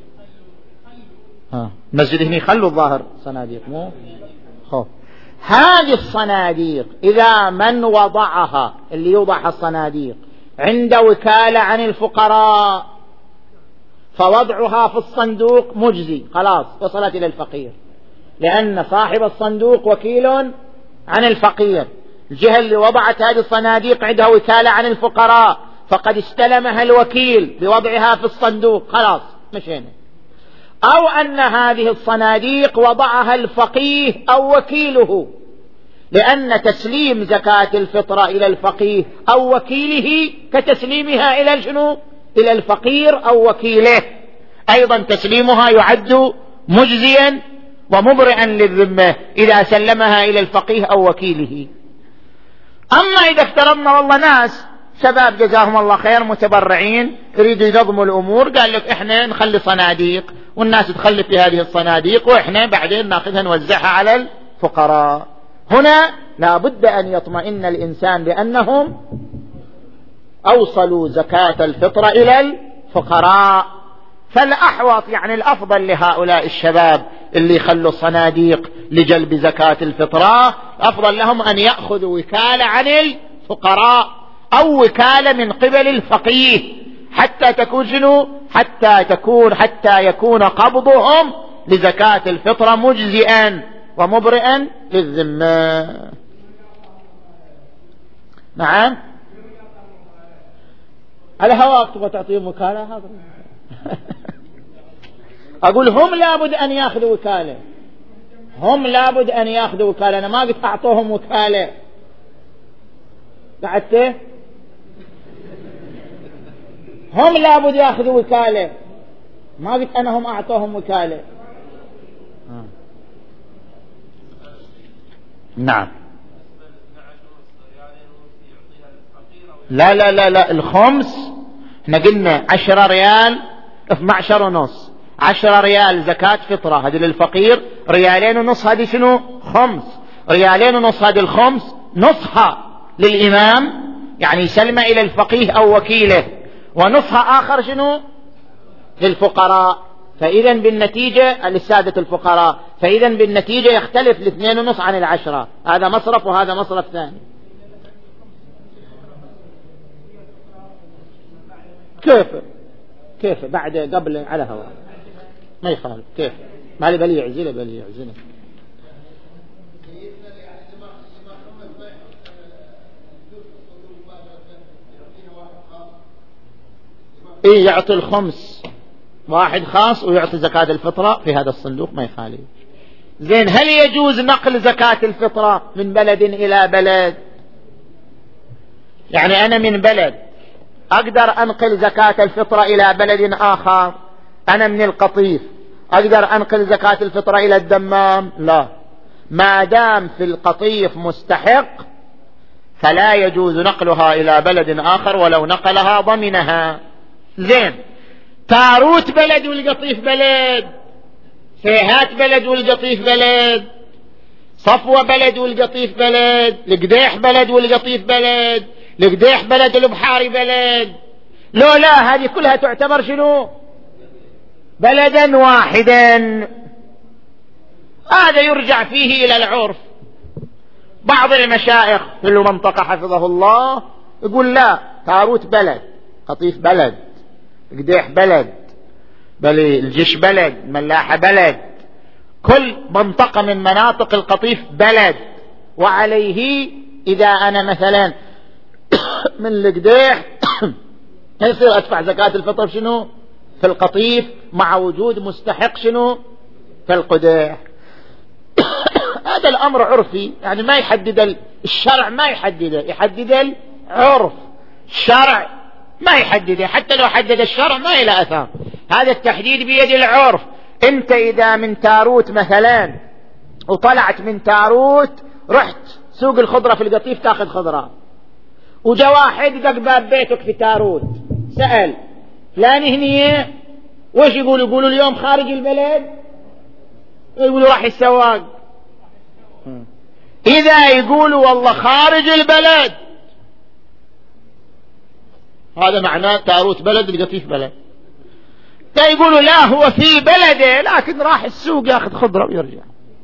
ها المسجد هنا خلوا الظاهر صناديق مو خوف. هذه الصناديق إذا من وضعها، اللي يوضع الصناديق عند وكالة عن الفقراء، فوضعها في الصندوق مجزي، خلاص وصلت إلى الفقير، لأن صاحب الصندوق وكيل عن الفقير. الجهة اللي وضعت هذه الصناديق عندها وكالة عن الفقراء، فقد استلمها الوكيل بوضعها في الصندوق، خلاص مشينا. أو أن هذه الصناديق وضعها الفقيه أو وكيله، لأن تسليم زكاة الفطرة إلى الفقيه أو وكيله كتسليمها إلى شنو؟ إلى الفقير أو وكيله، أيضا تسليمها يعد مجزيا ومبرئا للذمة إذا سلمها إلى الفقيه أو وكيله. أما إذا افترضنا والله ناس شباب جزاهم الله خير متبرعين يريدوا ينظموا الأمور، قال لك إحنا نخلي صناديق والناس تخلي في هذه الصناديق وإحنا بعدين ناخذها نوزعها على الفقراء، هنا لا بد أن يطمئن الإنسان لأنهم أوصلوا زكاة الفطرة إلى الفقراء. فالأحوط يعني الأفضل لهؤلاء الشباب اللي يخلوا صناديق لجلب زكاة الفطرة، أفضل لهم أن يأخذوا وكالة عن الفقراء أو وكالة من قبل الفقيه حتى تكون شنو؟ حتى تكون حتى يكون قبضهم لزكاة الفطرة مجزئا ومبرئا للذمة. نعم على هواك تبغى تعطيهم وكالة هذا أقول هم لابد أن يأخذوا وكالة، هم لابد أن يأخذوا وكالة. أنا ما قلت أعطوهم وكالة، قعدت هم لابد يأخذوا وكالة، ما قلت أنا هم أعطوهم وكالة. آه. نعم لا لا لا لا الخمس احنا قلنا عشرة ريال اثنى عشر ونص، عشرة ريال زكاة فطرة هذه للفقير، ريالين ونص هذه شنو؟ خمس، ريالين ونص هذه الخمس نصها للإمام يعني يسلم إلى الفقيه أو وكيله، ونصها آخر شنو؟ للفقراء. فإذا بالنتيجة للسادة الفقراء، فإذا بالنتيجة يختلف الاثنين ونص عن العشرة، هذا مصرف وهذا مصرف ثاني. كيف كيف بعد قبل على هواء ما يخالف، كيف ما لي بلي يعزله بلي يعزله إيه يعطي الخمس واحد خاص ويعطي زكاة الفطرة في هذا الصندوق ما يخالف. زين هل يجوز نقل زكاة الفطرة من بلد إلى بلد؟ يعني أنا من بلد أقدر أنقل زكاة الفطرة إلى بلد آخر، أنا من القطيف أقدر أنقل زكاة الفطرة إلى الدمام؟ لا، ما دام في القطيف مستحق فلا يجوز نقلها إلى بلد آخر ولو نقلها ضمنها. زين تاروت بلد والقطيف بلد، فيهات بلد والقطيف بلد، صفوة بلد والقطيف بلد، القديح بلد والقطيف بلد، القديح بلد والبحاري بلد، لو لا هذه كلها تعتبر شنو؟ بلدا واحدا. هذا يرجع فيه إلى العرف. بعض المشايخ في المنطقة حفظه الله يقول لا، تاروت بلد، قطيف بلد، قديح بلد، بل الجيش بلد، ملاحة بلد، كل منطقة من مناطق القطيف بلد. وعليه إذا أنا مثلا من القديح يصير أدفع زكاة الفطر شنو؟ في القطيف مع وجود مستحق شنو؟ في القديح. هذا الأمر عرفي، يعني ما يحدد الشرع، ما يحدده، يحدد العرف. الشرع ما يحدده، حتى لو حدد الشرع ما إلى أثار، هذا التحديد بيد العرف. انت اذا من تاروت مثلا وطلعت من تاروت رحت سوق الخضرة في القطيف تاخذ خضرة، وجا واحد دق باب بيتك في تاروت سأل فلان هنيه وش يقولوا؟ يقولوا اليوم خارج البلد، يقولوا راح السواق. اذا يقولوا والله خارج البلد هذا معناه تاروت بلد القطيف بلد. لا يقولوا لا هو في بلده لكن راح السوق ياخذ خضرة ويرجع،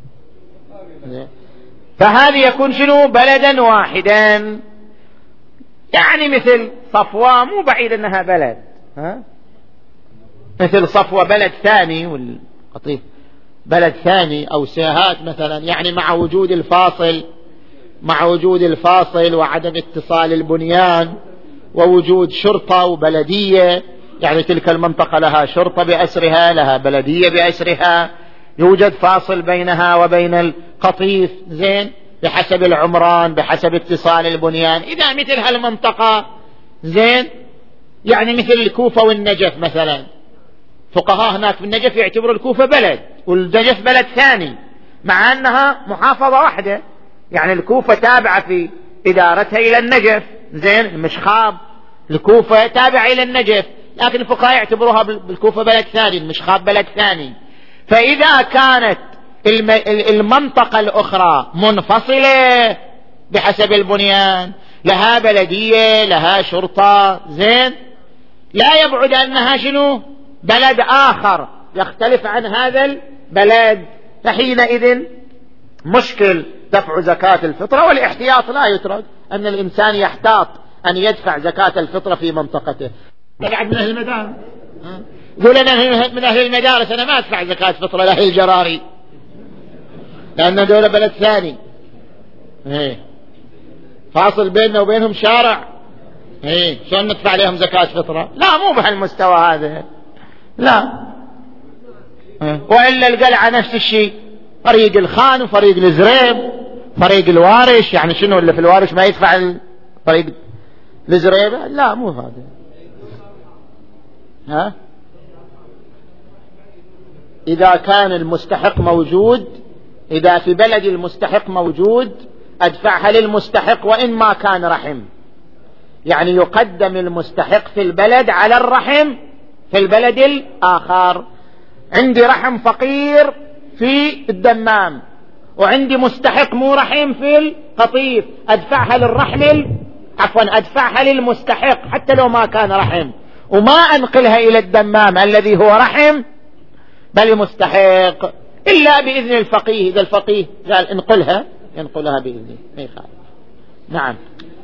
فهذا يكون شنو؟ بلدا واحدا. يعني مثل صفوة مو بعيد انها بلد، ها؟ مثل صفوة بلد ثاني والقطيف بلد ثاني، او سيهات مثلا، يعني مع وجود الفاصل، مع وجود الفاصل وعدم اتصال البنيان ووجود شرطة وبلدية، يعني تلك المنطقة لها شرطة بأسرها، لها بلدية بأسرها، يوجد فاصل بينها وبين القطيف، زين، بحسب العمران، بحسب اتصال البنيان. إذا مثل هالمنطقة زين، يعني مثل الكوفة والنجف مثلا، فقهاء هناك في النجف يعتبروا الكوفة بلد، والنجف بلد ثاني، مع أنها محافظة واحدة، يعني الكوفة تابعة في إدارتها إلى النجف، زين، المشخاب الكوفة تابعة إلى النجف، لكن الفقهاء يعتبروها بالكوفة بلد ثاني، المشخاب بلد ثاني. فإذا كانت المنطقة الأخرى منفصلة بحسب البنيان، لها بلدية لها شرطة، زين، لا يبعد أنها شنو بلد آخر يختلف عن هذا البلد، فحينئذ مشكل دفع زكاة الفطرة. والاحتياط لا يترك، أن الإنسان يحتاط أن يدفع زكاة الفطرة في منطقته. بعد من أهل المدارس يقول أنا من أهل المدارس أنا ما أدفع زكاة فطرة لأهل الجراري لأن دولة بلد ثاني، ايه فاصل بيننا وبينهم شارع، ايه شلون ندفع لهم زكاة فطرة؟ لا، مو بهالمستوى هذا، لا. إيه؟ وإلا القلعة نفس الشيء، فريق الخان وفريق الزريب، فريق الوارش، يعني شنو اللي في الوارش ما يدفع فريق الزريب؟ لا، مو هذا. ها؟ إذا كان المستحق موجود، إذا في بلد المستحق موجود أدفعها للمستحق وإن ما كان رحم، يعني يقدم المستحق في البلد على الرحم في البلد الآخر. عندي رحم فقير في الدمام وعندي مستحق مو رحم في القطيف، أدفعها للرحم عفوا أدفعها للمستحق حتى لو ما كان رحم، وما أنقلها إلى الدمام الذي هو رحم بل مستحق، إلا بإذن الفقيه. إذا الفقيه قال انقلها ينقلها بإذنه، ما يخالف. نعم.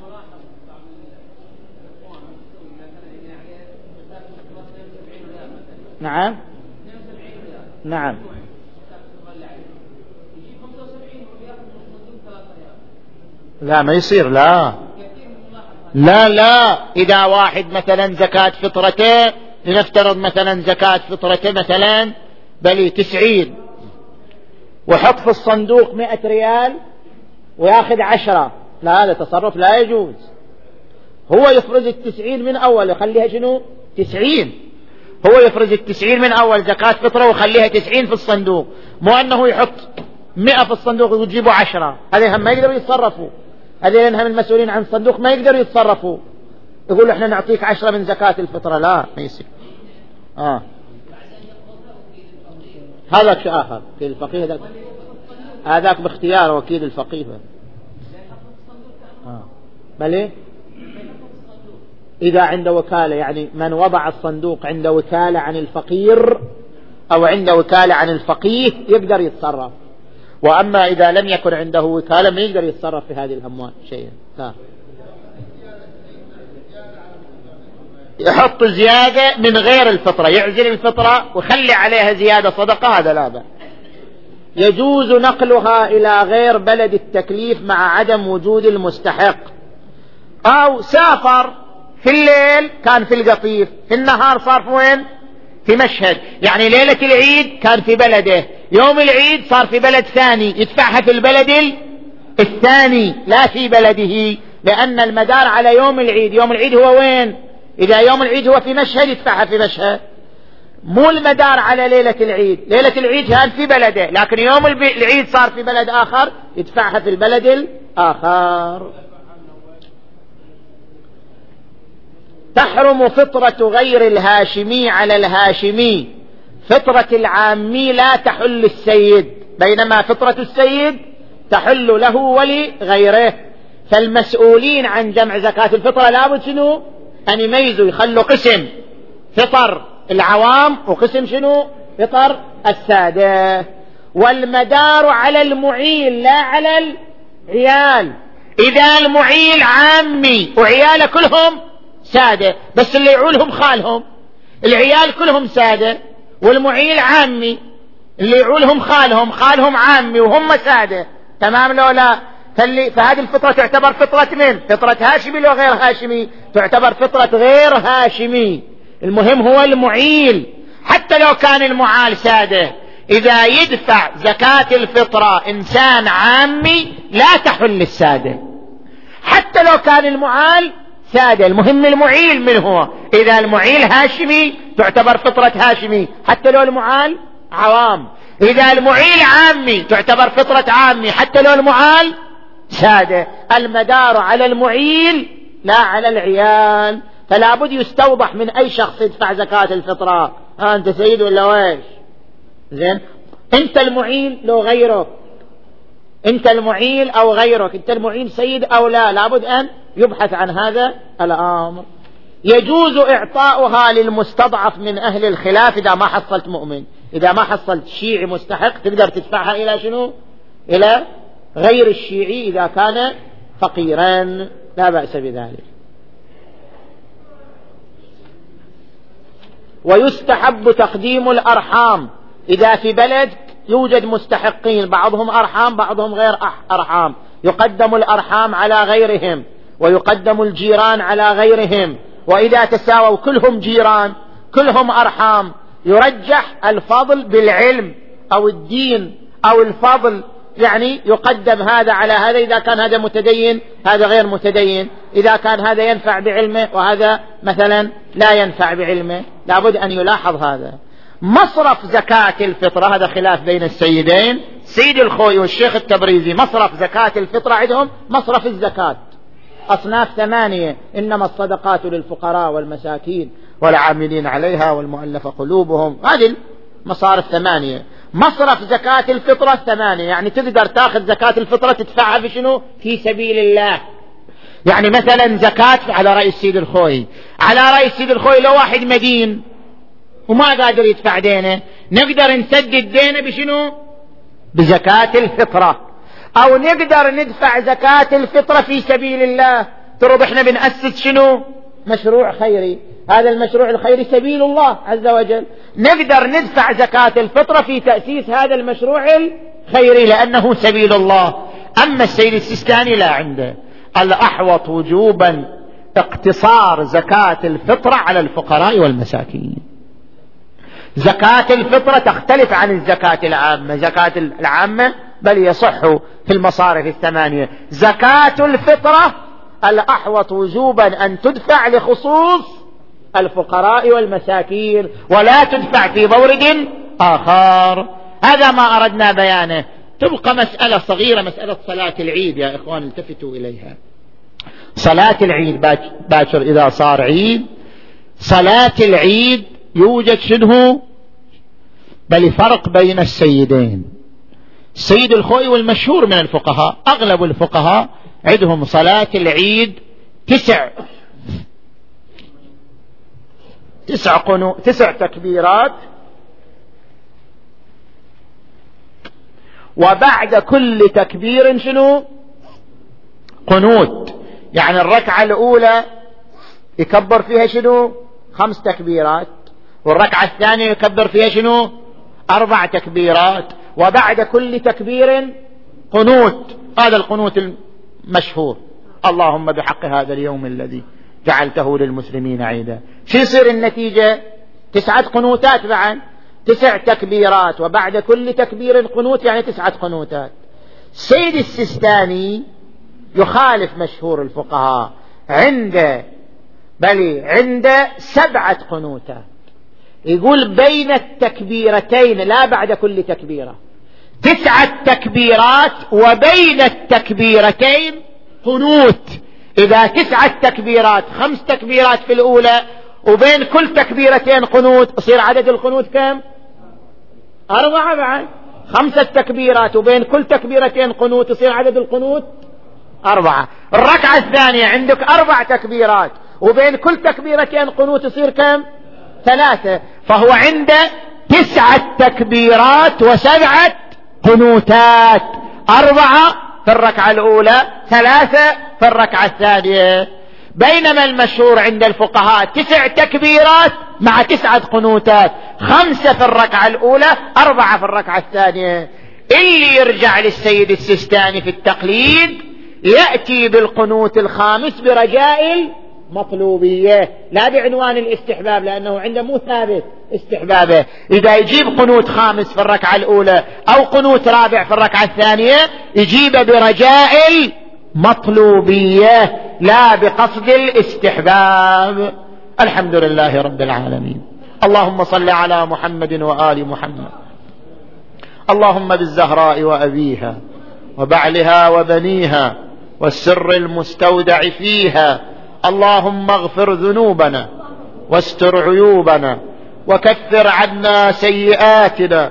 نعم نعم لا ما يصير، لا لا لا إذا واحد مثلا زكاة فطرته، لنفترض مثلا زكاة فطرته مثلا بلي تسعين، وحط في الصندوق مئة ريال وياخذ عشرة، لا هذا تصرف لا يجوز. هو يفرز التسعين من أول يخليها شنو تسعين، هو يفرز التسعين من أول زكاة فطرة ويخليها تسعين في الصندوق، مو أنه يحط مئة في الصندوق ويجيبوا عشرة، هذه هم ما يقدروا يتصرفوا، هذين هم المسؤولين عن الصندوق ما يقدروا يتصرفوا، يقولوا احنا نعطيك عشرة من زكاة الفطرة، لا ما يصير. آه. هذا شيء آخر، وكيل الفقيه هذاك هذاك باختيار وكيل الفقيه. آه. بل إذا عنده وكالة، يعني من وضع الصندوق عنده وكالة عن الفقير أو عنده وكالة عن الفقيه يقدر يتصرف، وأما إذا لم يكن عنده وكالة ما يقدر يتصرف في هذه الأموال شيئا. لا. يحط زيادة من غير الفطرة، يعزل الفطرة وخلي عليها زيادة صدقة، هذا لا بأس. يجوز نقلها إلى غير بلد التكليف مع عدم وجود المستحق، أو سافر في الليل كان في القطيف، في النهار صار في وين؟ في مشهد، يعني ليلة العيد كان في بلده، يوم العيد صار في بلد ثاني، يدفعها في البلد الثاني لا في بلده، لأن المدار على يوم العيد. يوم العيد هو وين؟ إذا يوم العيد هو في مشهد يدفعها في مشهد، مو المدار على ليلة العيد. ليلة العيد كان في بلده، لكن يوم العيد صار في بلد آخر يدفعها في البلد الآخر. تحرم فطرة غير الهاشمي على الهاشمي، فطرة العامي لا تحل السيد، بينما فطرة السيد تحل له ولغيره. فالمسؤولين عن جمع زكاة الفطرة لابد شنو أن يميزوا، يخلوا قسم فطر العوام وقسم شنو فطر السادة. والمدار على المعيل لا على العيال. إذا المعيل عامي وعياله كلهم سادة، بس اللي يعولهم خالهم، العيال كلهم سادة والمعيل عامي، اللي يعولهم خالهم، خالهم عامي وهم سادة، تمام لو لا؟ فهذه الفطرة تعتبر فطرة من؟ فطرة هاشمي لو غير هاشمي تعتبر فطرة غير هاشمي. المهم هو المعيل، حتى لو كان المعال سادة، إذا يدفع زكاة الفطرة إنسان عامي لا تحل السادة، حتى لو كان المعال سادة. المهم المعيل من هو؟ إذا المعيل هاشمي تعتبر فطرة هاشمي حتى لو المعال عوام. إذا المعيل عامي تعتبر فطرة عامي حتى لو المعال سادة. المدار على المعيل لا على العيال، فلا بد يستوضح من أي شخص يدفع زكاة الفطرة. ها أنت سيد ولا ويش؟ زين، أنت المعيل لو غيرك، أنت المعيل أو غيرك، أنت المعيل سيد أو لا، لابد أن يبحث عن هذا الأمر. يجوز إعطاؤها للمستضعف من أهل الخلاف إذا ما حصلت مؤمن. إذا ما حصلت شيعي مستحق تقدر تدفعها إلى شنو؟ إلى غير الشيعي إذا كان فقيرا، لا بأس بذلك. ويستحب تقديم الأرحام إذا في بلد يوجد مستحقين، بعضهم أرحام بعضهم غير أرحام، يقدم الأرحام على غيرهم ويقدم الجيران على غيرهم. وإذا تساووا كلهم جيران كلهم أرحام يرجح الفضل بالعلم أو الدين أو الفضل، يعني يقدم هذا على هذا. إذا كان هذا متدين هذا غير متدين، إذا كان هذا ينفع بعلمه وهذا مثلا لا ينفع بعلمه، لابد أن يلاحظ هذا. مصرف زكاة الفطرة هذا خلاف بين السيدين، سيد الخوي والشيخ التبريزي. مصرف زكاة الفطرة عندهم مصرف الزكاة أصناف ثمانية: إنما الصدقات للفقراء والمساكين والعاملين عليها والمؤلف قلوبهم. هذه المصارف ثمانية. مصرف زكاة الفطرة ثمانية، يعني تقدر تاخذ زكاة الفطرة تدفعها في شنو؟ في سبيل الله. يعني مثلا زكاة على رأي السيد الخوي، على رأي السيد الخوي لو واحد مدين وما قادر يدفع دينه نقدر نسدد دينه بشنو؟ بزكاة الفطرة. أو نقدر ندفع زكاة الفطرة في سبيل الله. ترى احنا بنأسس شنو؟ مشروع خيري، هذا المشروع الخيري سبيل الله عز وجل، نقدر ندفع زكاة الفطرة في تأسيس هذا المشروع الخيري لأنه سبيل الله. أما السيد السيستاني لا، عنده الأحوط وجوبا اقتصار زكاة الفطرة على الفقراء والمساكين. زكاة الفطرة تختلف عن الزكاة العامة. زكاة العامة بل يصح في المصارف الثمانية. زكاة الفطرة الأحوط وجوبا أن تدفع لخصوص الفقراء والمساكين ولا تدفع في مورد آخر. هذا ما أردنا بيانه. تبقى مسألة صغيرة، مسألة صلاة العيد يا إخوان، التفتوا إليها. صلاة العيد باكر إذا صار عيد، صلاة العيد يوجد شنو؟ بل فرق بين السيدين. السيد الخوي والمشهور من الفقهاء، أغلب الفقهاء عندهم صلاة العيد تسع تسع قنو تسع تكبيرات، وبعد كل تكبير شنو؟ قنوت. يعني الركعة الأولى يكبر فيها شنو؟ خمس تكبيرات، والركعة الثانية يكبر فيها شنو؟ أربع تكبيرات، وبعد كل تكبير قنوت. هذا القنوت المشهور: اللهم بحق هذا اليوم الذي جعلته للمسلمين عيدا. شو يصير النتيجة؟ تسعة قنوتات، بعد تسع تكبيرات، وبعد كل تكبير قنوت، يعني تسعة قنوتات. سيد السيستاني يخالف مشهور الفقهاء، عنده بل عنده سبعة قنوتات. يقول بين التكبيرتين لا بعد كل تكبيرة، تسعة تكبيرات وبين التكبيرتين قنوت. إذا تسعة تكبيرات، خمس تكبيرات في الأولى وبين كل تكبيرتين قنوت، يصير عدد القنوت كم؟ أربعة. بعد خمسة تكبيرات وبين كل تكبيرتين قنوت، يصير عدد القنوت أربعة. الركعة الثانية عندك أربع تكبيرات وبين كل تكبيرتين قنوت، يصير كم؟ ثلاثة. فهو عنده تسعة تكبيرات وسبعة قنوتات، أربعة في الركعة الأولى، ثلاثة في الركعة الثانية. بينما المشهور عند الفقهاء تسع تكبيرات مع تسعة قنوتات، خمسة في الركعة الأولى، أربعة في الركعة الثانية. اللي يرجع للسيد السيستاني في التقليد يأتي بالقنوت الخامس برجاء مطلوبية، لا بعنوان الاستحباب، لأنه عنده مو ثابت استحبابه. إذا يجيب قنوت خامس في الركعة الأولى أو قنوت رابع في الركعة الثانية يجيب برجاء مطلوبية لا بقصد الاستحباب. الحمد لله رب العالمين. اللهم صل على محمد وآل محمد اللهم بالزهراء وأبيها وبعلها وبنيها والسر المستودع فيها، اللهم اغفر ذنوبنا واستر عيوبنا وكفر عنا سيئاتنا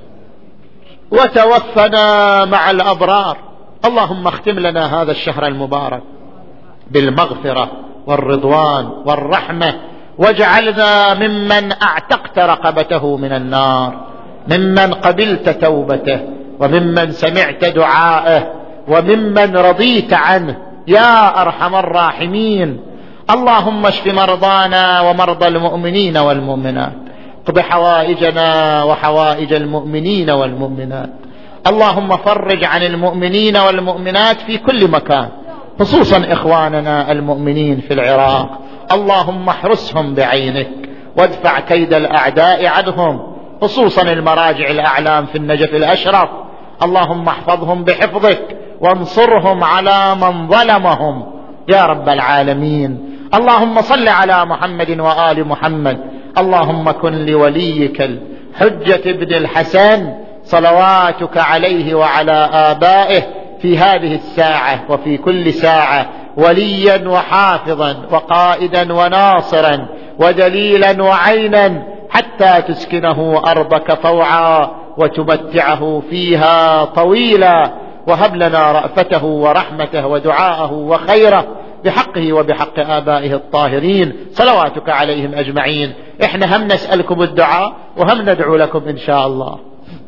وتوفنا مع الأبرار. اللهم اختم لنا هذا الشهر المبارك بالمغفرة والرضوان والرحمة، واجعلنا ممن أعتقت رقبته من النار، ممن قبلت توبته، وممن سمعت دعاءه، وممن رضيت عنه يا أرحم الراحمين. اللهم اشف مرضانا ومرضى المؤمنين والمؤمنات، اقض حوائجنا وحوائج المؤمنين والمؤمنات. اللهم فرج عن المؤمنين والمؤمنات في كل مكان، خصوصا إخواننا المؤمنين في العراق، اللهم احرسهم بعينك وادفع كيد الأعداء عنهم، خصوصا المراجع الأعلام في النجف الأشرف، اللهم احفظهم بحفظك وانصرهم على من ظلمهم يا رب العالمين. اللهم صل على محمد وآل محمد. اللهم كن لوليك الحجة ابن الحسن صلواتك عليه وعلى آبائه في هذه الساعة وفي كل ساعة وليا وحافظا وقائدا وناصرا ودليلا وعينا، حتى تسكنه أرضك طوعا وتمتعه فيها طويلا، وهب لنا رأفته ورحمته ودعاءه وخيره بحقه وبحق آبائه الطاهرين صلواتك عليهم أجمعين. إحنا هم نسألكم الدعاء وهم ندعو لكم إن شاء الله.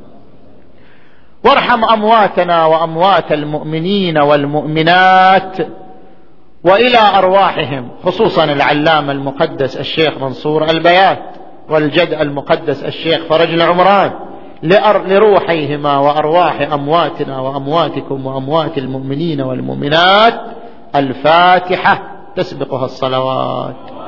وارحم أمواتنا وأموات المؤمنين والمؤمنات، وإلى أرواحهم خصوصا العلامة المقدس الشيخ منصور البيات والجد المقدس الشيخ فرج العمران، لروحيهما وأرواح أمواتنا وأمواتكم وأموات المؤمنين والمؤمنات الفاتحة تسبقها الصلوات.